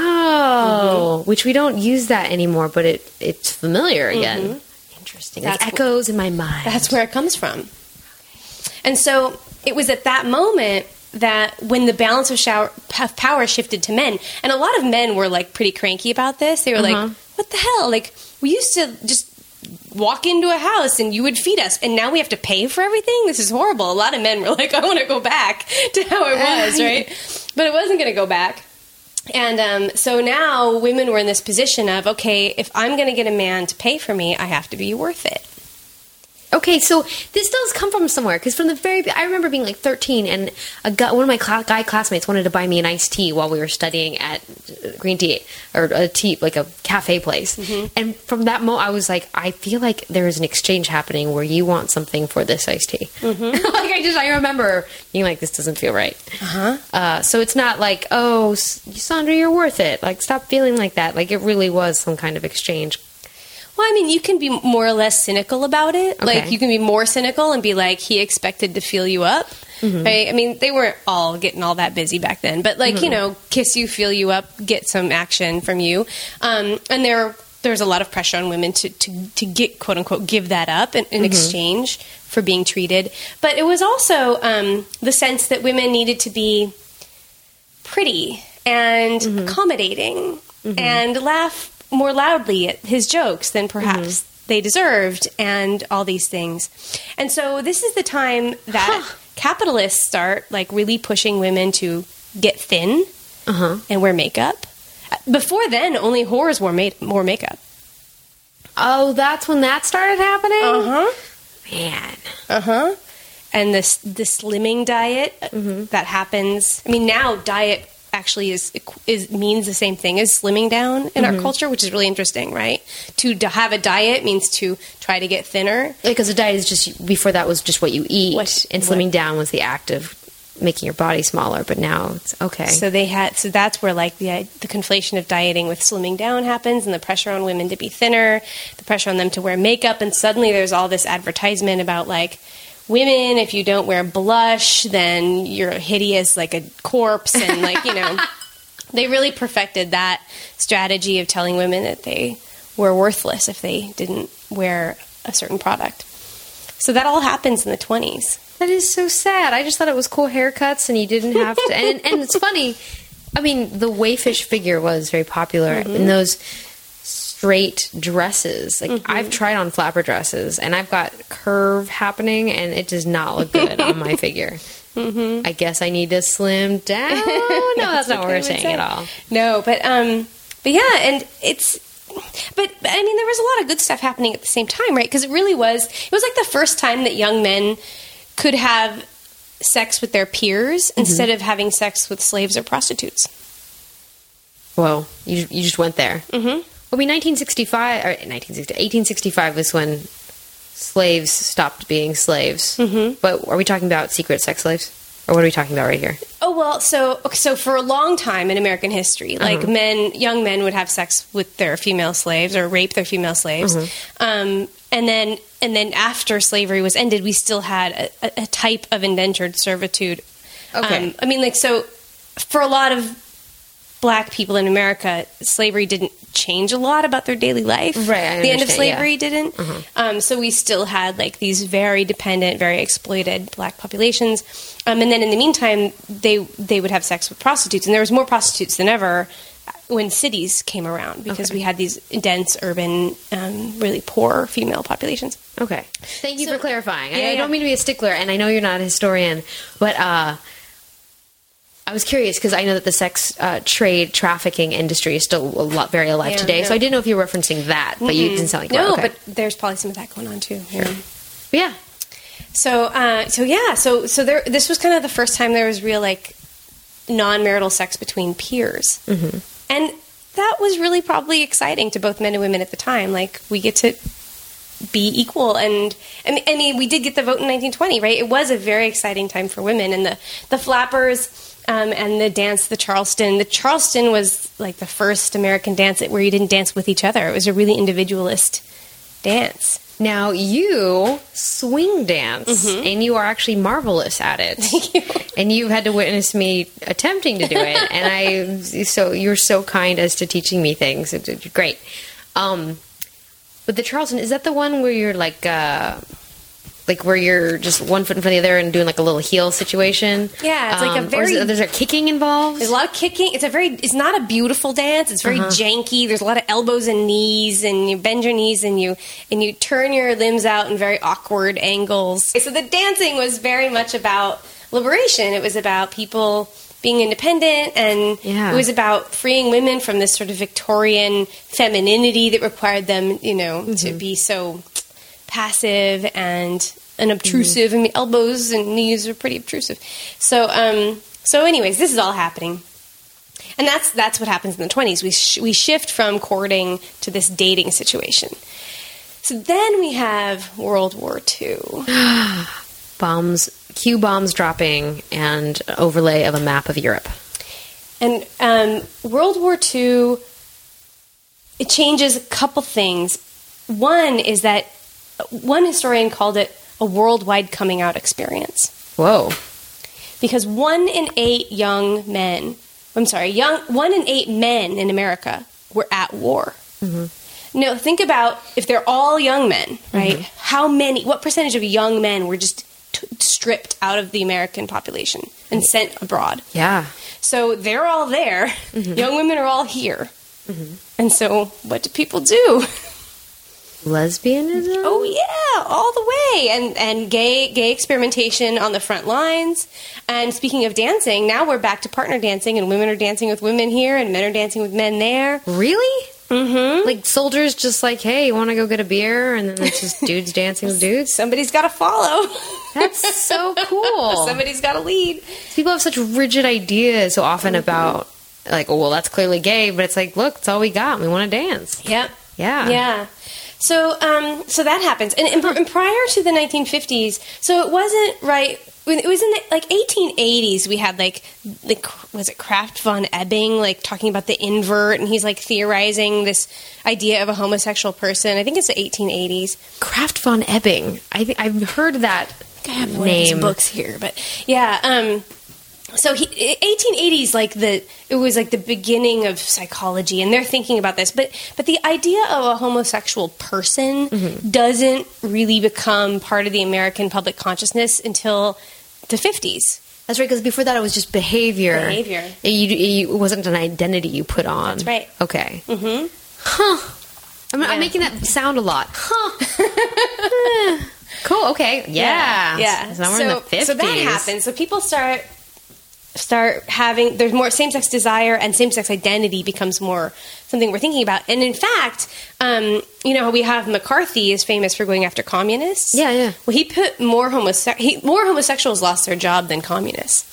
oh, mm-hmm. which we don't use that anymore, but it it's familiar again. Mm-hmm. Interesting. It echoes in my mind. That's where it comes from. And so it was at that moment that when the balance of, shower, of power shifted to men, and a lot of men were like pretty cranky about this. They were uh-huh. like, what the hell? Like, we used to just walk into a house and you would feed us, and now we have to pay for everything? This is horrible. A lot of men were like, I want to go back to how it was, right? But it wasn't going to go back. And um, so now women were in this position of, okay, if I'm going to get a man to pay for me, I have to be worth it. Okay, so this does come from somewhere, because from the very, I remember being like thirteen, and a guy, one of my cl- guy classmates wanted to buy me an iced tea while we were studying at Green Tea, or a tea, like a cafe place. Mm-hmm. And from that moment, I was like, I feel like there is an exchange happening where you want something for this iced tea. Mm-hmm. Like, I just, I remember being like, this doesn't feel right. Uh-huh. Uh, so it's not like, oh, Sandra, you're worth it. Like, stop feeling like that. Like, it really was some kind of exchange. Well, I mean, you can be more or less cynical about it. Okay. Like, you can be more cynical and be like, he expected to feel you up, mm-hmm. right? I mean, they weren't all getting all that busy back then. But, like, mm-hmm. you know, kiss you, feel you up, get some action from you. Um, and there there's a lot of pressure on women to, to, to get, quote-unquote, give that up in, in mm-hmm. exchange for being treated. But it was also um, the sense that women needed to be pretty and mm-hmm. accommodating mm-hmm. and laugh more loudly at his jokes than perhaps mm-hmm. they deserved, and all these things. And so this is the time that huh. capitalists start, like, really pushing women to get thin uh-huh. and wear makeup. Before then, only whores wore ma- more makeup. Oh, that's when that started happening? Uh-huh. Man. Uh-huh. And this the slimming diet mm-hmm. that happens. I mean, now diet actually is is means the same thing as slimming down in mm-hmm. our culture, which is really interesting, right? To, to have a diet means to try to get thinner. Because a diet is just, before that was just what you eat, what, and slimming what? down was the act of making your body smaller, but now it's okay. So they had, so that's where, like, the the conflation of dieting with slimming down happens, and the pressure on women to be thinner, the pressure on them to wear makeup, and suddenly there's all this advertisement about, like, women, if you don't wear blush, then you're hideous like a corpse. And, like, you know, they really perfected that strategy of telling women that they were worthless if they didn't wear a certain product. So that all happens in the twenties. That is so sad. I just thought it was cool haircuts and you didn't have to. And, and it's funny. I mean, the wayfish figure was very popular mm-hmm. in those straight dresses. Like, mm-hmm. I've tried on flapper dresses and I've got curve happening and it does not look good on my figure. Mm-hmm. I guess I need to slim down. No, that's not what we're saying at all. No, but um, but yeah, and it's. But, I mean, there was a lot of good stuff happening at the same time, right? Because it really was. It was like the first time that young men could have sex with their peers mm-hmm. instead of having sex with slaves or prostitutes. Whoa, you you just went there. Mm-hmm. I mean, nineteen sixty-five, or nineteen sixty, eighteen sixty-five was when slaves stopped being slaves. Mm-hmm. But are we talking about secret sex slaves? Or what are we talking about right here? Oh, well, so so for a long time in American history, like uh-huh. men, young men would have sex with their female slaves or rape their female slaves. Uh-huh. Um, and then and then after slavery was ended, we still had a, a type of indentured servitude. Okay. Um, I mean, like, so for a lot of Black people in America, slavery didn't change a lot about their daily life. Right. I the end of slavery yeah. didn't. Uh-huh. Um, so we still had, like, these very dependent, very exploited Black populations. Um, and then in the meantime, they they would have sex with prostitutes. And there was more prostitutes than ever when cities came around because okay. we had these dense, urban, um, really poor female populations. Okay. Thank you so, for clarifying. Yeah, I, I yeah. don't mean to be a stickler, and I know you're not a historian, but uh, I was curious because I know that the sex uh, trade trafficking industry is still a lot very alive Yeah, today. no. So I didn't know if you were referencing that, but you didn't sound like you were. No, Okay. but there's probably some of that going on too. Yeah. yeah. So, uh, so yeah, so so there. This was kind of the first time there was real like non-marital sex between peers, mm-hmm. and that was really probably exciting to both men and women at the time. Like we get to be equal, and I mean, I mean, we did get the vote in nineteen twenty, right? It was a very exciting time for women, and the the flappers. Um, and the dance, the Charleston. The Charleston was like the first American dance where you didn't dance with each other. It was a really individualist dance. Now you swing dance, Mm-hmm. and you are actually marvelous at it. Thank you. And you've had to witness me attempting to do it, and I so you're so kind as to teaching me things. It's, it's great. Um, but the Charleston, is that the one where you're like, uh, like where you're just one foot in front of the other and doing like a little heel situation? Yeah, it's like a Um, or very- is it- there's a kicking involved. There's a lot of kicking. It's a very. It's not a beautiful dance. It's very Uh-huh. janky. There's a lot of elbows and knees, and you bend your knees and you and you turn your limbs out in very awkward angles. So the dancing was very much about liberation. It was about people being independent, and Yeah. it was about freeing women from this sort of Victorian femininity that required them, you know, Mm-hmm. to be so passive and unobtrusive. I mean, elbows and knees are pretty obtrusive. So, um, so anyways, this is all happening. And that's that's what happens in the twenties. We sh- we shift from courting to this dating situation. So then we have World War Two. Bombs, Q bombs dropping, and an overlay of a map of Europe. And um, World War Two, it changes a couple things. One is that one historian called it a worldwide coming out experience. Whoa. Because one in eight young men, I'm sorry, young one in eight men in America were at war. Mm-hmm. Now, think about if they're all young men, right? Mm-hmm. How many, what percentage of young men were just t- stripped out of the American population and sent abroad? Yeah. So they're all there. Mm-hmm. Young women are all here. Mm-hmm. And so what do people do? Lesbianism? Oh yeah, all the way, and and gay gay experimentation on the front lines. And speaking of dancing, now we're back to partner dancing, and women are dancing with women here, and men are dancing with men there. Really? Mm-hmm. Like soldiers just like, hey, you want to go get a beer? And then it's just dudes dancing with dudes? Somebody's got to follow. That's so cool. Somebody's got to lead. People have such rigid ideas so often mm-hmm. about, like, oh, well, that's clearly gay, but it's like, look, it's all we got. We want to dance. Yep. Yeah. Yeah. So, um, so that happens, and, and, and prior to the nineteen fifties, so it wasn't right. It was in the like eighteen eighties. We had like like was it Kraft von Ebing like talking about the invert, and he's like theorizing this idea of a homosexual person. I think it's the eighteen eighties. Kraft von Ebing. I think I've heard that I have name. one of his books here, but yeah. Um, so he, eighteen eighties, like the it was like the beginning of psychology, and they're thinking about this. But but the idea of a homosexual person mm-hmm. doesn't really become part of the American public consciousness until the fifties. That's right, because before that it was just behavior. Behavior. It, you, it wasn't an identity you put on. That's right. Okay. Mm-hmm. Huh. I'm, Yeah. I'm making that sound a lot. Huh. Eh. Cool. Okay. Yeah. Yeah. So now we're so, in the fifties. so that happens. So people start start having there's more same-sex desire, and same-sex identity becomes more something we're thinking about. And in fact, um, you know, we have McCarthy is famous for going after communists. Yeah, yeah. Well, he put more homose- he, more homosexuals lost their job than communists.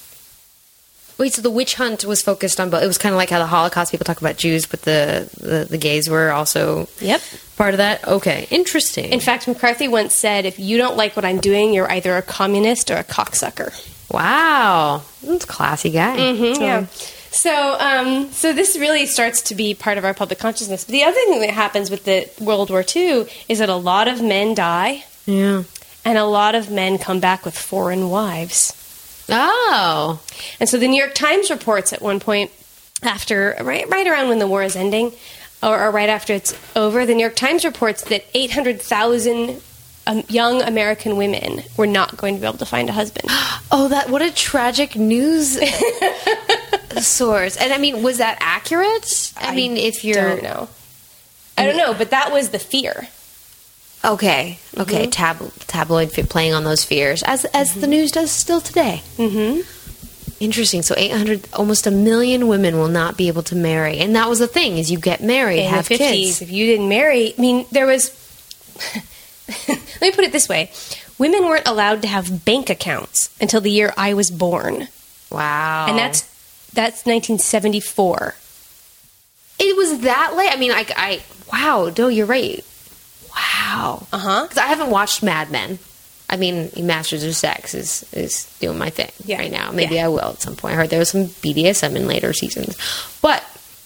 Wait, so the witch hunt was focused on both. It was kind of like how the Holocaust people talk about Jews, but the, the, the gays were also Yep. part of that? Okay, interesting. In fact, McCarthy once said, if you don't like what I'm doing, you're either a communist or a cocksucker. Wow. That's a classy guy. Mm-hmm, yeah. So, um, so this really starts to be part of our public consciousness. But the other thing that happens with the World War Two is that a lot of men die, Yeah. and a lot of men come back with foreign wives. Oh. And so the New York Times reports at one point, after right, right around when the war is ending, or, or right after it's over, the New York Times reports that eight hundred thousand um, young American women were not going to be able to find a husband. Oh, that what a tragic news source. And I mean, was that accurate? I, mean, if you're don't know. I don't know, but that was the fear. okay, okay, Mm-hmm. tab- tabloid fi- playing on those fears, as as Mm-hmm. the news does still today. Mm-hmm. Interesting. So eight hundred, almost a million women will not be able to marry. And that was the thing, is you get married, In have the fifties, kids. if you didn't marry, I mean, there was... Let me put it this way. Women weren't allowed to have bank accounts until the year I was born. Wow. And that's that's nineteen seventy-four. It was that late? I mean, I... I wow. No, you're right. Wow. Uh-huh. Because I haven't watched Mad Men. I mean, Masters of Sex is, is doing my thing Yeah. right now. Maybe Yeah. I will at some point. I heard there was some B D S M in later seasons. But,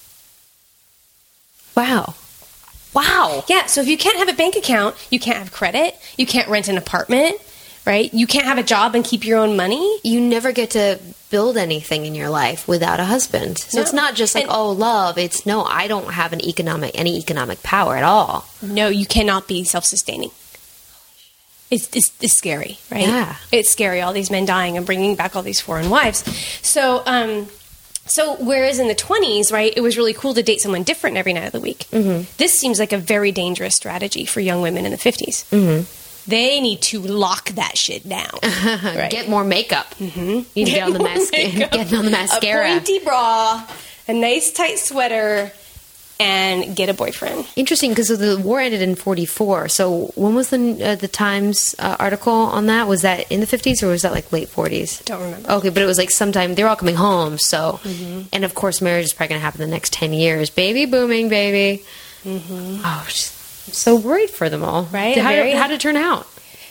wow. Wow. Yeah, so if you can't have a bank account, you can't have credit, you can't rent an apartment, right? You can't have a job and keep your own money. You never get to build anything in your life without a husband. So No. it's not just like, And- oh, love. It's, no, I don't have an economic, any economic power at all. No, you cannot be self-sustaining. It's, it's, it's scary, right? Yeah. It's scary, all these men dying and bringing back all these foreign wives. So, um, so whereas in the twenties, right, it was really cool to date someone different every night of the week. Mm-hmm. This seems like a very dangerous strategy for young women in the fifties. Mm-hmm. They need to lock that shit down. Right? Get more makeup. Mm-hmm. You need to get on the, mas- get on the mascara. A pointy bra, a nice tight sweater, and get a boyfriend. Interesting, because the war ended in forty-four. So when was the uh, the Times uh, article on that? Was that in the fifties or was that like late forties? Don't remember. Okay, but it was like sometime, they were all coming home. So, and of course, marriage is probably going to happen in the next ten years. Baby booming, baby. Mm-hmm. Oh, just, I'm so worried for them all. Right? How, Very- did, how did it turn out?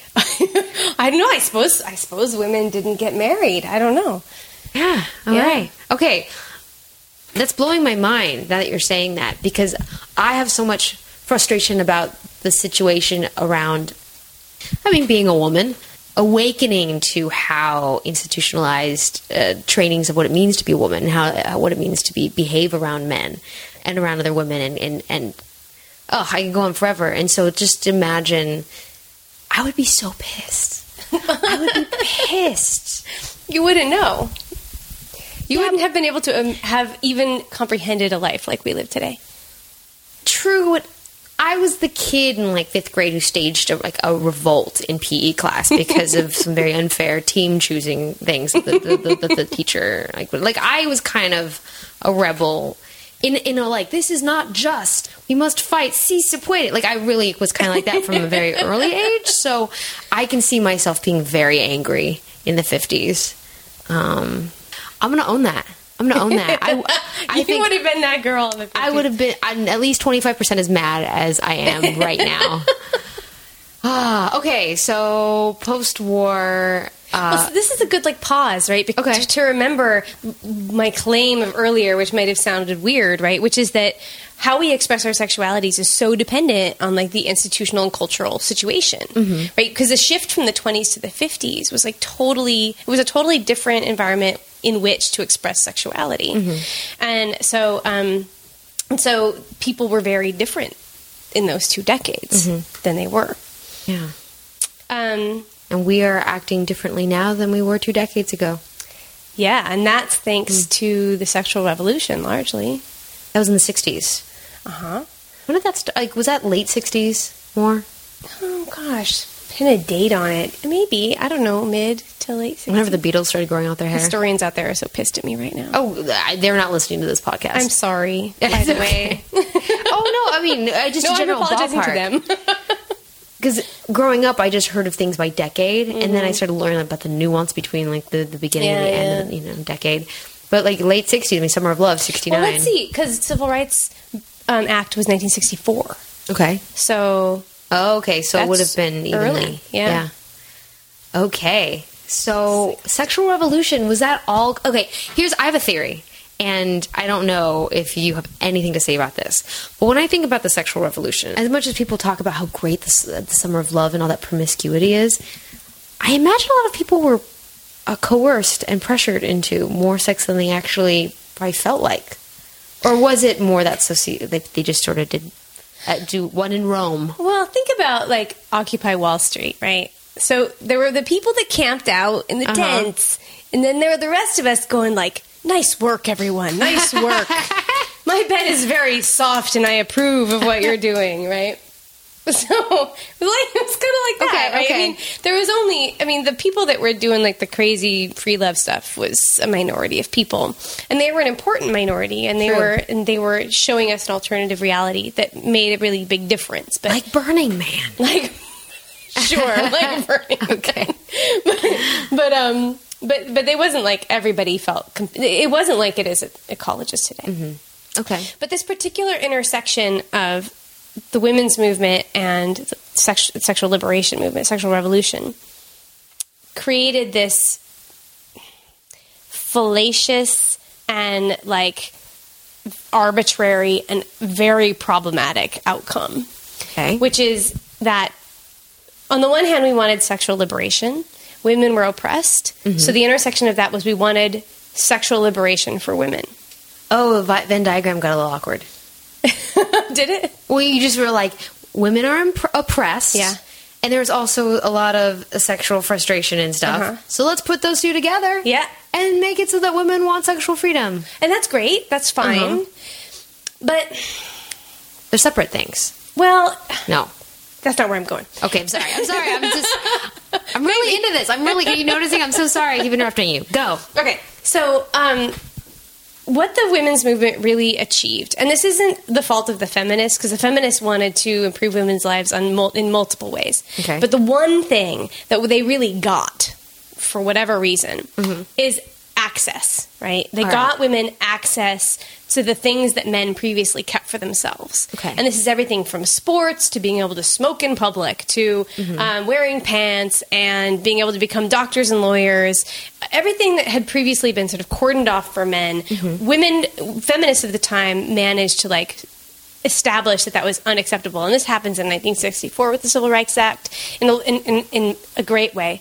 I don't know. I suppose I suppose women didn't get married. I don't know. Yeah. All Yeah. right. Okay. That's blowing my mind now that you're saying that, because I have so much frustration about the situation around, I mean, being a woman, awakening to how institutionalized uh, trainings of what it means to be a woman, how uh, what it means to be behave around men and around other women, and and, and oh, I can go on forever. And so just imagine, I would be so pissed. I would be pissed. You wouldn't know. You wouldn't have been able to um, have even comprehended a life like we live today. True. I was the kid in like fifth grade who staged a, like a revolt in P E class because of some very unfair team choosing things that the, the, the, the, the teacher like. Like I was kind of a rebel. In, in a like, this is not just. We must fight. Si se puede. Like I really was kind of like that from a very early age. So I can see myself being very angry in the fifties. Um, I'm gonna own that. I'm gonna own that. I, I you think would have been that girl in the fifties. I would have been. I'm at least twenty-five percent as mad as I am right now. Ah, okay. So post-war. Uh, Well, so this is a good like pause, right? Be- Okay. To, to remember my claim of earlier, which might have sounded weird, right? Which is that how we express our sexualities is so dependent on like the institutional and cultural situation, Mm-hmm. right? Because the shift from the twenties to the fifties was like totally, it was a totally different environment in which to express sexuality, Mm-hmm. and so, um, and so people were very different in those two decades Mm-hmm. than they were. yeah. Um, And we are acting differently now than we were two decades ago. Yeah, and that's thanks Mm. to the sexual revolution, largely. That was in the sixties. Uh huh. When did that start? Like, was that late sixties more? Oh gosh, pin a date on it. Maybe I don't know, mid to late. sixties. Whenever the Beatles started growing out their hair. Historians out there are so pissed at me right now. Oh, I- they're not listening to this podcast. I'm sorry. By It's the okay. way, oh no, I mean, I just no, a I'm general apologizing ballpark. to them. Because growing up, I just heard of things by decade, and then I Mm-hmm. started learning about the nuance between like the, the beginning and the Yeah, end of the, you know, decade. But like late sixties, I mean, Summer of Love, sixty-nine. Well, let's see, because Civil Rights um, Act was nineteen sixty-four. Okay. So Oh, okay. So it would have That's been evenly. early, yeah. Okay. So sexual revolution, was that all? Okay. Here's, I have a theory. And I don't know if you have anything to say about this. But when I think about the sexual revolution, as much as people talk about how great this, the Summer of Love and all that promiscuity is, I imagine a lot of people were uh, coerced and pressured into more sex than they actually probably felt like. Or was it more that soci- that they just sort of did uh, do one in Rome? Well, think about like Occupy Wall Street, right? So there were the people that camped out in the Uh-huh. tents, and then there were the rest of us going like, "Nice work, everyone! Nice work! My bed is very soft, and I approve of what you're doing." Right? So it was like it was kind of like that, Okay, right? okay. I mean, there was only, I mean, the people that were doing like the crazy free love stuff was a minority of people, and they were an important minority, and they True. were and they were showing us an alternative reality that made a really big difference. But Like Burning Man. like, sure, like Burning. Okay. but, but um, but but they wasn't like everybody felt. Com- it wasn't like it is at, at colleges today. Mm-hmm. Okay. But this particular intersection of the women's movement and the sex- sexual liberation movement, sexual revolution, created this fallacious and like arbitrary and very problematic outcome. Okay. Which is that on the one hand, we wanted sexual liberation. Women were oppressed. Mm-hmm. So the intersection of that was we wanted sexual liberation for women. Oh, the Vi- Venn diagram got a little awkward. Did it? Well, you just were like, women are imp- oppressed. Yeah. And there's also a lot of sexual frustration and stuff. Uh-huh. So let's put those two together. Yeah. And make it so that women want sexual freedom. And that's great. That's fine. Uh-huh. But, They're separate things. well, No. that's not where I'm going. Okay, I'm sorry. I'm sorry. I'm just. I'm really into this. I'm really. Are you noticing? I'm so sorry. I keep interrupting you. Go. Okay. So, um, what the women's movement really achieved, and this isn't the fault of the feminists, because the feminists wanted to improve women's lives on mul- in multiple ways. Okay. But the one thing that they really got, for whatever reason, is access, right? They All got right. women access to the things that men previously kept for themselves. Okay. And this is everything from sports to being able to smoke in public to um, wearing pants and being able to become doctors and lawyers. Everything that had previously been sort of cordoned off for men, women, feminists of the time managed to like establish that that was unacceptable. And this happens in nineteen sixty-four with the Civil Rights Act in a, in, in, in a great way.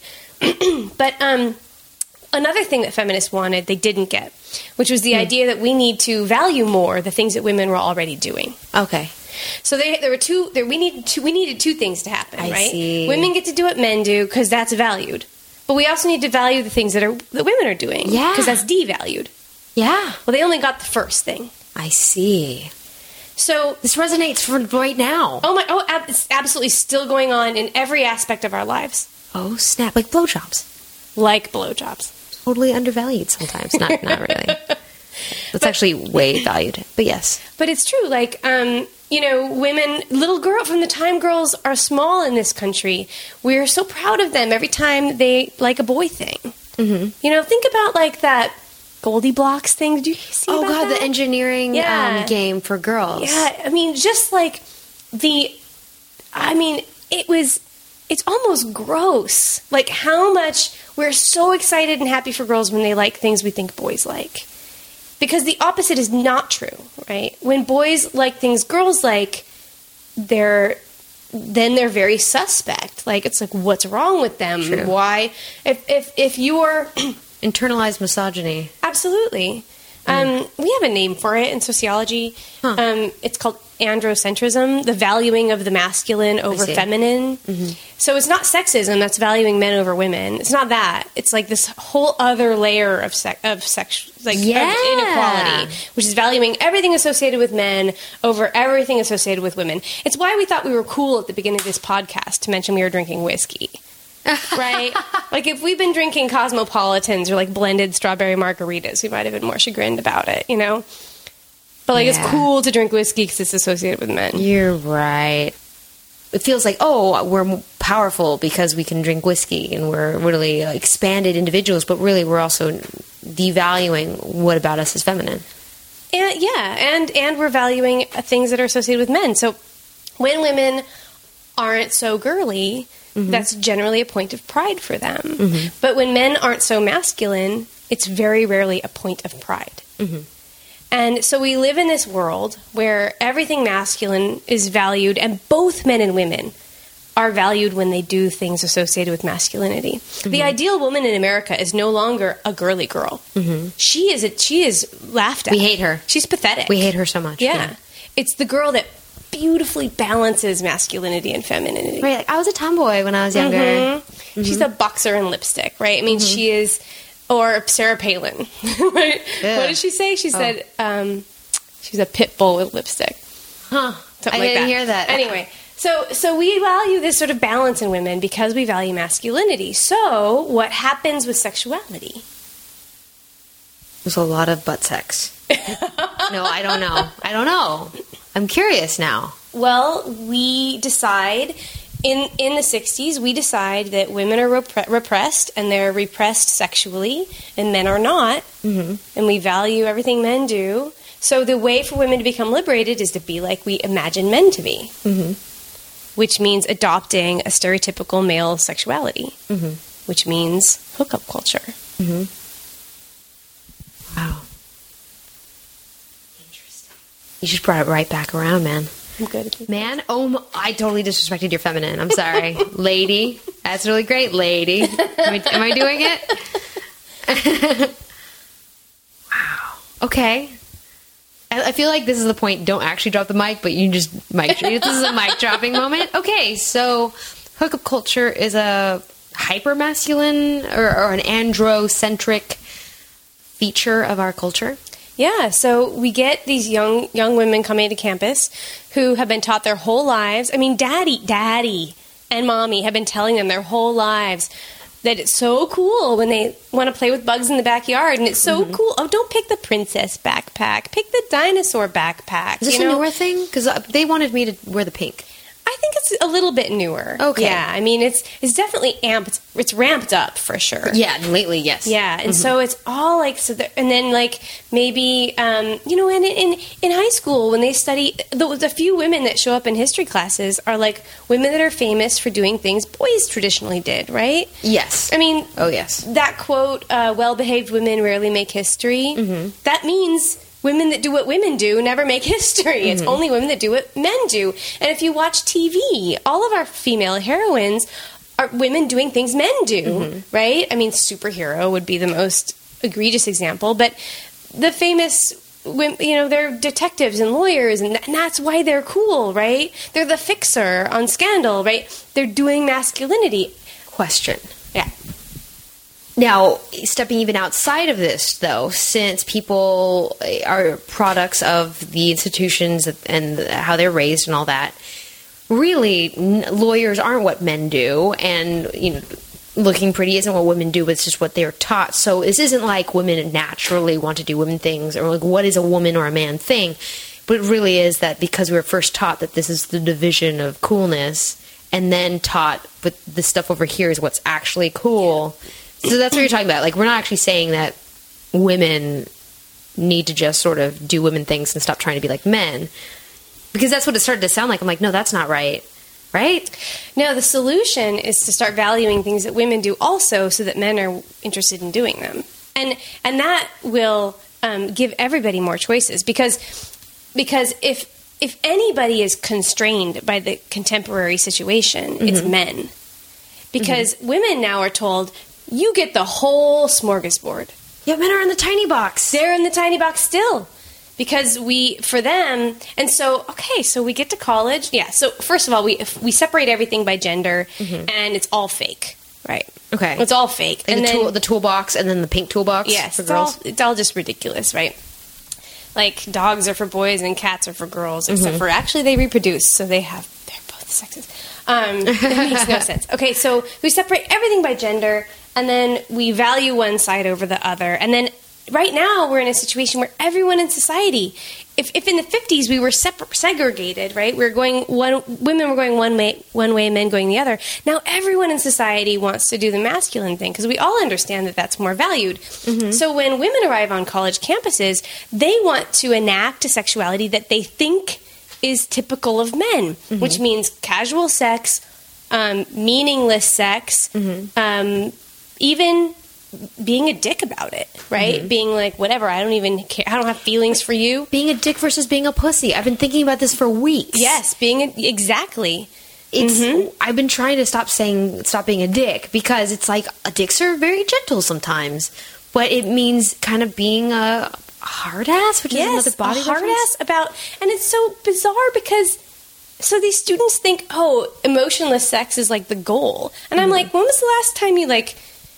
But um, another thing that feminists wanted, they didn't get, which was the idea that we need to value more the things that women were already doing. Okay. So they, there were two. There, we needed two. We needed two things to happen, I right? see. Women get to do what men do because that's valued, but we also need to value the things that are that women are doing, Yeah. because that's devalued. Yeah. Well, they only got the first thing. I see. So, This resonates for right now. oh my, oh, ab- it's absolutely still going on in every aspect of our lives, Oh snap! Like blowjobs. like blowjobs. Totally undervalued sometimes. Not. Not really. It's actually way valued. But yes. But it's true. Like, um, you know, women, little girl, from the time girls are small in this country, we're so proud of them every time they like a boy thing. Mm-hmm. You know, think about like that Goldie Blocks thing. Did you see Oh about god, that? the engineering Yeah. um, game for girls. Yeah, I mean, just like the, I mean, it was, it's almost gross. Like how much we're so excited and happy for girls when they like things we think boys like. Because the opposite is not true, right? When boys like things girls like, they're, then they're very suspect. Like, it's like, what's wrong with them? True. Why? If, if, if you're... Internalized misogyny. Absolutely. Um, we have a name for it in sociology. Huh. Um, it's called androcentrism, the valuing of the masculine over see. feminine. So it's not sexism that's valuing men over women. It's not that. It's like this whole other layer of sex, of sex, like Yeah. of inequality, which is valuing everything associated with men over everything associated with women. It's why we thought we were cool at the beginning of this podcast to mention we were drinking whiskey. Right? Like, if we've been drinking Cosmopolitans or like blended strawberry margaritas, we might have been more chagrined about it, you know? But like, Yeah. it's cool to drink whiskey because it's associated with men. You're right. It feels like, oh, we're m- powerful because we can drink whiskey and we're really uh, expanded individuals, but really we're also devaluing what about us is feminine. And, yeah, and, and we're valuing uh, things that are associated with men. So when women aren't so girly, that's generally a point of pride for them. But when men aren't so masculine, it's very rarely a point of pride. And so we live in this world where everything masculine is valued, and both men and women are valued when they do things associated with masculinity. The ideal woman in America is no longer a girly girl. She is a, she is laughed at. We hate her. She's pathetic. We hate her so much. Yeah. It's the girl that beautifully balances masculinity and femininity. Right, like I was a tomboy when I was younger. Mhm. She's a boxer in lipstick, right? I mean, she is, or Sarah Palin. Right? Yeah. What did she say? She said um, she's a pit bull with lipstick. Huh. Something I like didn't that. hear that. Anyway, So, so we value this sort of balance in women because we value masculinity. So, what happens with sexuality? There's a lot of butt sex. No, I don't know. I don't know. I'm curious now. Well, we decide in in the sixties, we decide that women are repre- repressed and they're repressed sexually, and men are not. Mm-hmm. And we value everything men do. So the way for women to become liberated is to be like we imagine men to be, mm-hmm. which means adopting a stereotypical male sexuality, mm-hmm. which means hookup culture. Mm-hmm. Wow. Interesting. You just brought it right back around, man. I'm good at these. Man, oh, my, I totally disrespected your feminine. I'm sorry. Lady. That's really great, lady. Am I, am I doing it? Wow. Okay. I, I feel like this is the point. Don't actually drop the mic, but you can just mic. This is a mic dropping moment. Okay, so hookup culture is a hyper masculine or, or an androcentric feature of our culture. Yeah, so we get these young young women coming to campus who have been taught their whole lives. I mean, daddy, daddy, and mommy have been telling them their whole lives that it's so cool when they want to play with bugs in the backyard, and it's so mm-hmm. cool. Oh, don't pick the princess backpack. Pick the dinosaur backpack. Is this you know? a newer thing? Because they wanted me to wear the pink. I think it's a little bit newer. Okay. Yeah, I mean, it's it's definitely amped. It's, it's ramped up for sure. Yeah, lately, yes. Yeah, and mm-hmm. so it's all like so. There, and then like maybe um, you know, in in in high school when they study, the, the few women that show up in history classes are like women that are famous for doing things boys traditionally did, right? Yes. I mean, oh yes. That quote, uh, "Well-behaved women rarely make history." Mm-hmm. That means women that do what women do never make history. It's mm-hmm. only women that do what men do. And if you watch T V, all of our female heroines are women doing things men do, mm-hmm. right? I mean, superhero would be the most egregious example, but the famous women, you know, they're detectives and lawyers, and that's why they're cool, right? They're the fixer on Scandal, right? They're doing masculinity. Question. Yeah. Now, stepping even outside of this, though, since people are products of the institutions and how they're raised and all that, really, n- lawyers aren't what men do, and, you know, looking pretty isn't what women do, it's just what they're taught. So this isn't like women naturally want to do women things, or like what is a woman or a man thing, but it really is that because we were first taught that this is the division of coolness, and then taught, but this stuff over here is what's actually cool. Yeah. So that's what you're talking about. Like, we're not actually saying that women need to just sort of do women things and stop trying to be like men. Because that's what it started to sound like. I'm like, no, that's not right. Right? No, the solution is to start valuing things that women do also so that men are interested in doing them. And and that will um, give everybody more choices. Because because if if anybody is constrained by the contemporary situation, mm-hmm. it's men. Because mm-hmm. women now are told, you get the whole smorgasbord. Yeah, men are in the tiny box. They're in the tiny box still. Because we, for them, and so, okay, so we get to college. Yeah, so first of all, we we separate everything by gender, mm-hmm. and it's all fake, right? Okay. It's all fake. Like and the, then, tool, the toolbox and then the pink toolbox yes, for it's girls? All, it's all just ridiculous, right? Like, dogs are for boys and cats are for girls, except mm-hmm. for actually they reproduce, so they have, they're both sexes. Um, it makes no sense. Okay, so we separate everything by gender, and then we value one side over the other. And then right now we're in a situation where everyone in society, if, if in the fifties we were separ- segregated, right? We were going one, women were going one way, one way, men going the other. Now everyone in society wants to do the masculine thing because we all understand that that's more valued. Mm-hmm. So when women arrive on college campuses, they want to enact a sexuality that they think is typical of men, mm-hmm. which means casual sex, um, meaningless sex, mm-hmm. um, even being a dick about it, right? Mm-hmm. Being like, whatever, I don't even care. I don't have feelings for you. Being a dick versus being a pussy. I've been thinking about this for weeks. Yes, being a, exactly. It's. Mm-hmm. I've been trying to stop saying, stop being a dick, because it's like, dicks are very gentle sometimes, but it means kind of being a hard ass, which yes, is another body a hard reference. ass about, and it's so bizarre because, so these students think, oh, emotionless sex is like the goal. And mm-hmm. I'm like, when was the last time you like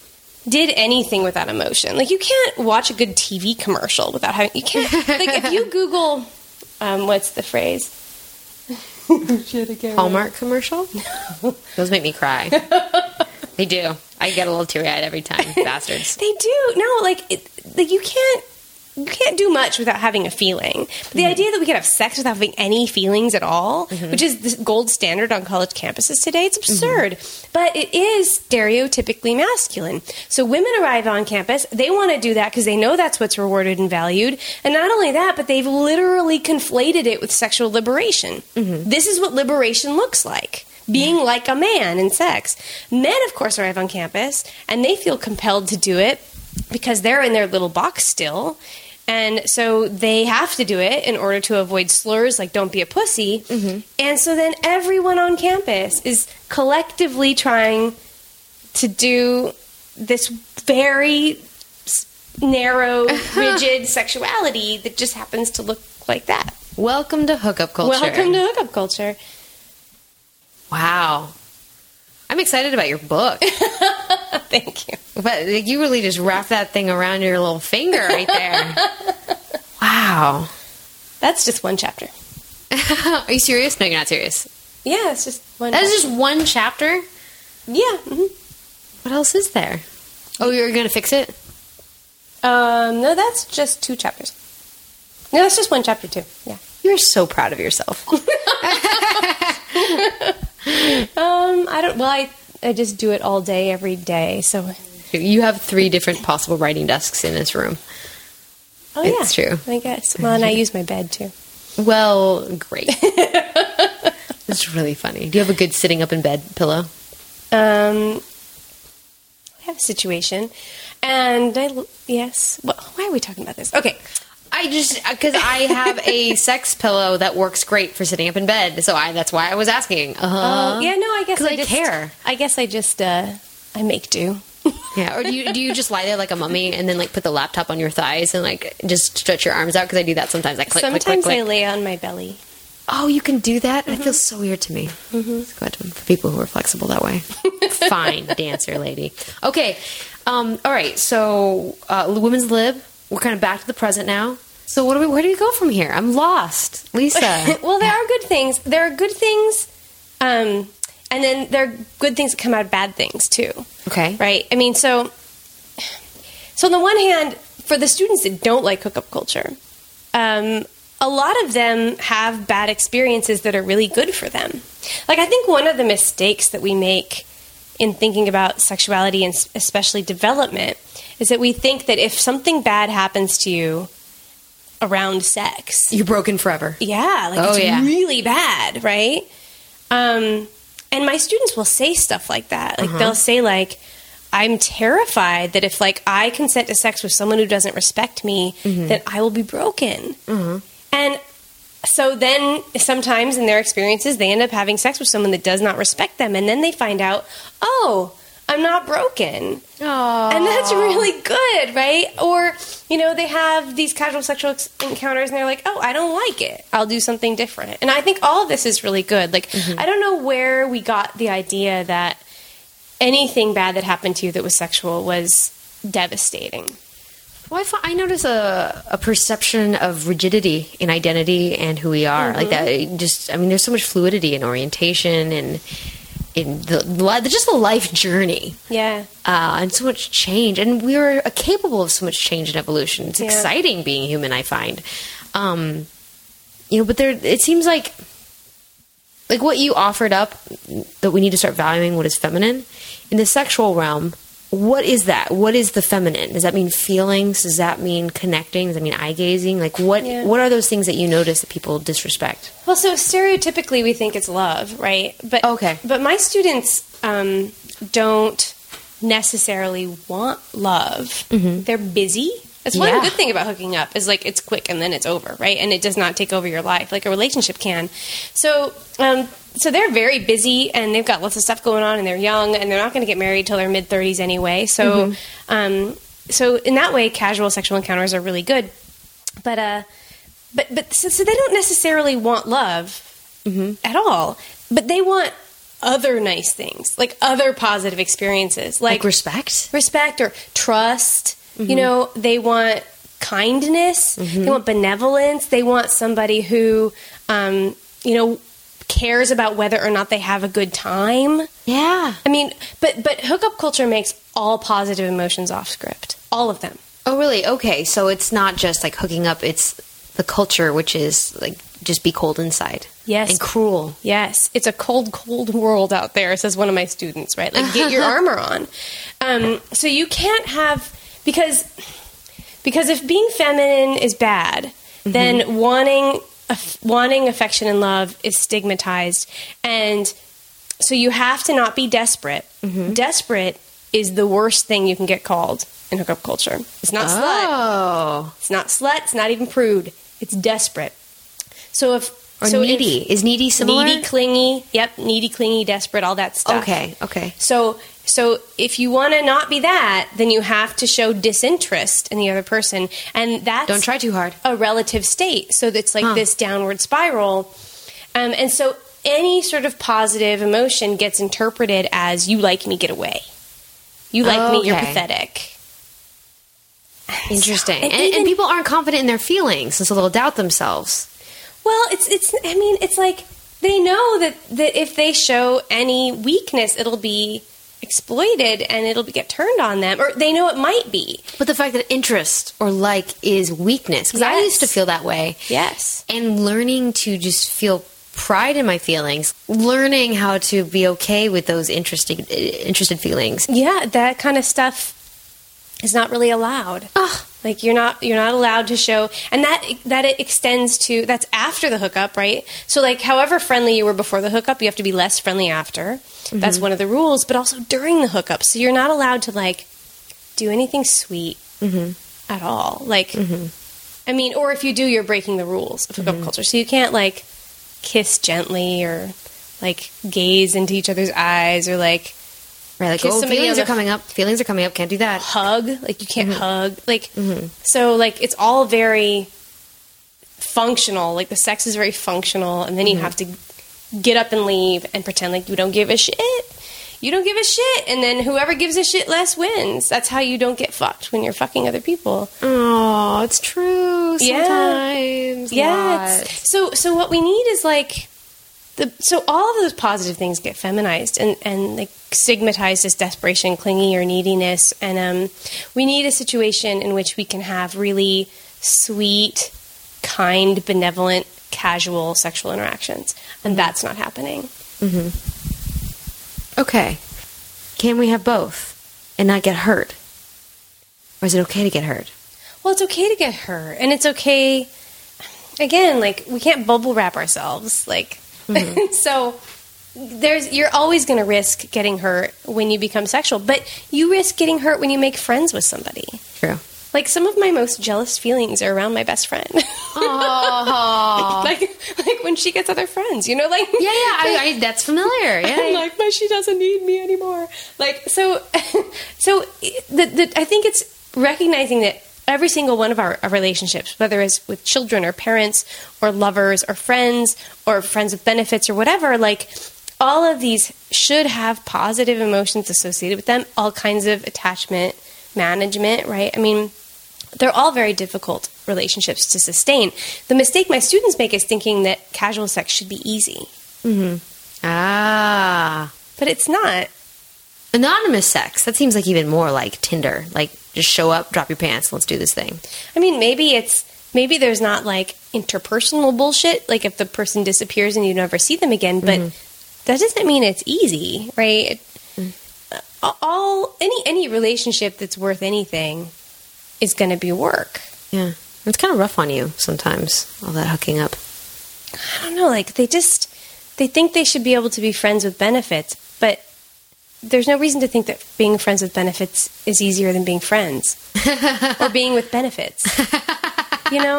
did anything without emotion? Like, you can't watch a good T V commercial without having, you can't, like, if you Google, um, what's the phrase? Hallmark commercial? Those make me cry. They do. I get a little teary-eyed every time. Bastards. They do. No, like, it, like you can't you can't do much without having a feeling. But the mm-hmm. idea that we could have sex without having any feelings at all, mm-hmm. which is the gold standard on college campuses today, it's absurd. Mm-hmm. But it is stereotypically masculine. So women arrive on campus, they want to do that because they know that's what's rewarded and valued. And not only that, but they've literally conflated it with sexual liberation. Mm-hmm. This is what liberation looks like. Being like a man in sex. Men, of course, arrive on campus, and they feel compelled to do it because they're in their little box still. And so they have to do it in order to avoid slurs like "don't be a pussy." Mm-hmm. And so then everyone on campus is collectively trying to do this very narrow, rigid sexuality that just happens to look like that. Welcome to hookup culture. Welcome to hookup culture. Wow. I'm excited about your book. Thank you. But you really just wrapped that thing around your little finger right there. Wow. That's just one chapter. Are you serious? No, you're not serious. Yeah, it's just one That's chapter. just one chapter? Yeah. Mm-hmm. What else is there? Oh, you're going to fix it? Um, no, that's just two chapters. No, that's just one chapter, too. Yeah. You're so proud of yourself. um, I don't, well, I, I just do it all day, every day, so. You have three different possible writing desks in this room. Oh, it's yeah. true. I guess. Well, and I use my bed, too. Well, great. It's really funny. Do you have a good sitting up in bed pillow? Um, I have a situation, and I, yes. Well, why are we talking about this? Okay. I just, because I have a sex pillow that works great for sitting up in bed, so I that's why I was asking. Uh, uh yeah, no, I guess I, I just care. I guess I just uh, I make do. Yeah, or do you do you just lie there like a mummy and then like put the laptop on your thighs and like just stretch your arms out? Because I do that sometimes. I click, sometimes click, click, click. I lay on my belly. Oh, you can do that? Mm-hmm. That feels so weird to me. Mm-hmm. It's good for people who are flexible that way. Fine, dancer lady. Okay, um, all right. So, uh, women's lib. We're kind of back to the present now. So what do we, where do we go from here? I'm lost. Lisa. Well, there are good things. There are good things, um, and then there are good things that come out of bad things, too. Okay. Right? I mean, so, so on the one hand, for the students that don't like hookup culture, um, a lot of them have bad experiences that are really good for them. Like, I think one of the mistakes that we make in thinking about sexuality and especially development is that we think that if something bad happens to you around sex, you're broken forever. Yeah, like oh, it's yeah. really bad, right? Um, and my students will say stuff like that. Like uh-huh. they'll say like, I'm terrified that if like I consent to sex with someone who doesn't respect me, mm-hmm. that I will be broken. Mm-hmm. And so then sometimes in their experiences, they end up having sex with someone that does not respect them. And then they find out, oh, I'm not broken. Aww. And that's really good, right? Or, you know, they have these casual sexual ex- encounters and they're like, oh, I don't like it. I'll do something different. And I think all of this is really good. Like, mm-hmm. I don't know where we got the idea that anything bad that happened to you that was sexual was devastating. Well, I, I notice a, a perception of rigidity in identity and who we are. Mm-hmm. Like that, just, I mean, there's so much fluidity in orientation and in the, the just the life journey. Yeah. Uh, and so much change. And we are uh, capable of so much change and evolution. It's yeah. exciting being human, I find. Um, you know, but there, it seems like, like what you offered up, that we need to start valuing what is feminine. In the sexual realm, what is that? What is the feminine? Does that mean feelings? Does that mean connecting? Does that mean eye gazing? Like what? Yeah. What are those things that you notice that people disrespect? Well, so stereotypically we think it's love, right? But okay. But my students um, don't necessarily want love. Mm-hmm. They're busy. That's one yeah. good thing about hooking up is like it's quick and then it's over, right? And it does not take over your life like a relationship can. So. Um, So they're very busy, and they've got lots of stuff going on, and they're young, and they're not going to get married till their mid-thirties anyway. So, mm-hmm. um, so in that way, casual sexual encounters are really good. But, uh, but, but, so, so they don't necessarily want love mm-hmm. at all. But they want other nice things, like other positive experiences, like, like respect, respect or trust. Mm-hmm. You know, they want kindness. Mm-hmm. They want benevolence. They want somebody who, um, you know. cares about whether or not they have a good time. Yeah. I mean, but but hookup culture makes all positive emotions off script. All of them. Oh, really? Okay. So it's not just like hooking up, it's the culture, which is like just be cold inside. Yes. And cruel. Yes. It's a cold, cold world out there, says one of my students, right? Like, get your armor on. Um, so you can't have, because, because if being feminine is bad, mm-hmm. then wanting, aff- wanting affection and love is stigmatized. And so you have to not be desperate. Mm-hmm. Desperate is the worst thing you can get called in hookup culture. It's not Oh. slut. It's not slut. It's not even prude. It's desperate. So if or so needy if, is needy similar? Needy, clingy. Yep, needy, clingy, desperate, all that stuff. Okay, okay. So so if you want to not be that, then you have to show disinterest in the other person, and that's Don't try too hard. a relative state. So it's like Huh. this downward spiral, um, and so any sort of positive emotion gets interpreted as you like me, get away. You like me, you're Okay. pathetic. Interesting. And And, and, even- people aren't confident in their feelings, and so they'll doubt themselves. Well, it's it's. I mean, it's like they know that that if they show any weakness, it'll be exploited and it'll get turned on them, or they know it might be. But the fact that interest or like is weakness, because I Yes. used to feel that way. Yes. And learning to just feel pride in my feelings, learning how to be okay with those interesting, interested feelings. Yeah, that kind of stuff is not really allowed. Ugh. Like you're not you're not allowed to show, and that that it extends to that's after the hookup, right? So like, however friendly you were before the hookup, you have to be less friendly after. Mm-hmm. That's one of the rules, but also during the hookup. So you're not allowed to like do anything sweet Mm-hmm. at all. Like, I mean, or if you do, you're breaking the rules of hookup culture. So you can't like kiss gently or like gaze into each other's eyes or like Right, like, Kiss oh, somebody feelings on are the- coming up. Feelings are coming up. Can't do that. hug. Like you can't Mm-hmm. hug. Like so like it's all very functional. Like the sex is very functional, and then you Mm-hmm. have to get up and leave and pretend like you don't give a shit. You don't give a shit, and then whoever gives a shit less wins. That's how you don't get fucked when you're fucking other people. Oh, it's true. Yeah. Sometimes. Yeah. Lot. it's- So so what we need is like the so all of those positive things get feminized and and like stigmatized as desperation, clingy, or neediness, and um, we need a situation in which we can have really sweet, kind, benevolent, casual sexual interactions, and that's not happening. Okay. Can we have both and not get hurt? Or is it okay to get hurt? Well, it's okay to get hurt, and it's okay. Again, like we can't bubble wrap ourselves, like so. There's you're always going to risk getting hurt when you become sexual, but you risk getting hurt when you make friends with somebody. True. Like some of my most jealous feelings are around my best friend. Oh. like like when she gets other friends, you know, like Yeah, yeah, I, I, that's familiar. Yeah, I'm yeah. like, but she doesn't need me anymore. Like so, so the, the, I think it's recognizing that every single one of our, our relationships, whether it's with children or parents or lovers or friends or friends with benefits or whatever, like all of these should have positive emotions associated with them, all kinds of attachment management, right? I mean, they're all very difficult relationships to sustain. The mistake my students make is thinking that casual sex should be easy, Ah. but it's not. Anonymous sex. That seems like even more like Tinder. Like, just show up, drop your pants, let's do this thing. I mean, maybe it's maybe there's not like interpersonal bullshit, like if the person disappears and you never see them again, but that doesn't mean it's easy, right? Uh, All any any relationship that's worth anything is going to be work. Yeah. It's kind of rough on you sometimes, all that hooking up. I don't know, like they just they think they should be able to be friends with benefits, but there's no reason to think that being friends with benefits is easier than being friends or being with benefits. You know?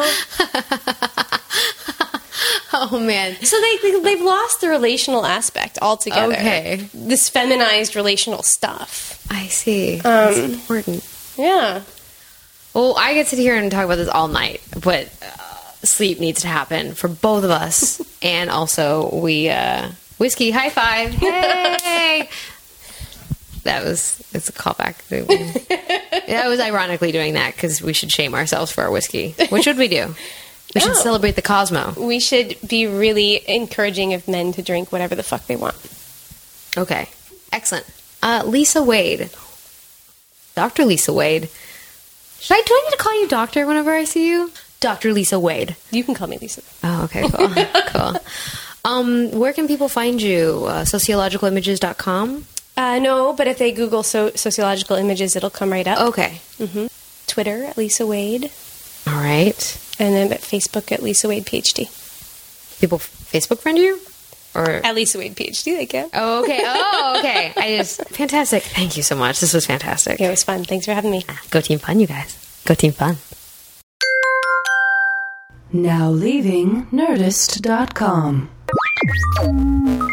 Oh, man. So they, they they've lost the relational aspect altogether. Okay. This feminized relational stuff. I see. Um, That's important. Yeah. Well, I could sit here and talk about this all night, but uh, sleep needs to happen for both of us. And also, we, uh, whiskey, high five. Hey! That was, it's a callback. I was ironically doing that because we should shame ourselves for our whiskey. What should we do? We should Oh. celebrate the Cosmo. We should be really encouraging of men to drink whatever the fuck they want. Okay. Excellent. Uh, Lisa Wade. Doctor Lisa Wade. Should I, do I need to call you doctor whenever I see you? Doctor Lisa Wade. You can call me Lisa. Oh, okay, cool. Cool. Um, where can people find you? Uh, sociological images dot com? Uh, no, but if they Google so- sociological images, it'll come right up. Okay. Mm-hmm. Twitter at Lisa Wade. All right. And then at Facebook at Lisa Wade PhD. People Facebook friend you? Or At Lisa Wade PhD, they can. Oh, okay. Oh, okay. I just fantastic. Thank you so much. This was fantastic. It was fun. Thanks for having me. Go Team Fun, you guys. Go Team Fun. Now leaving Nerdist dot com.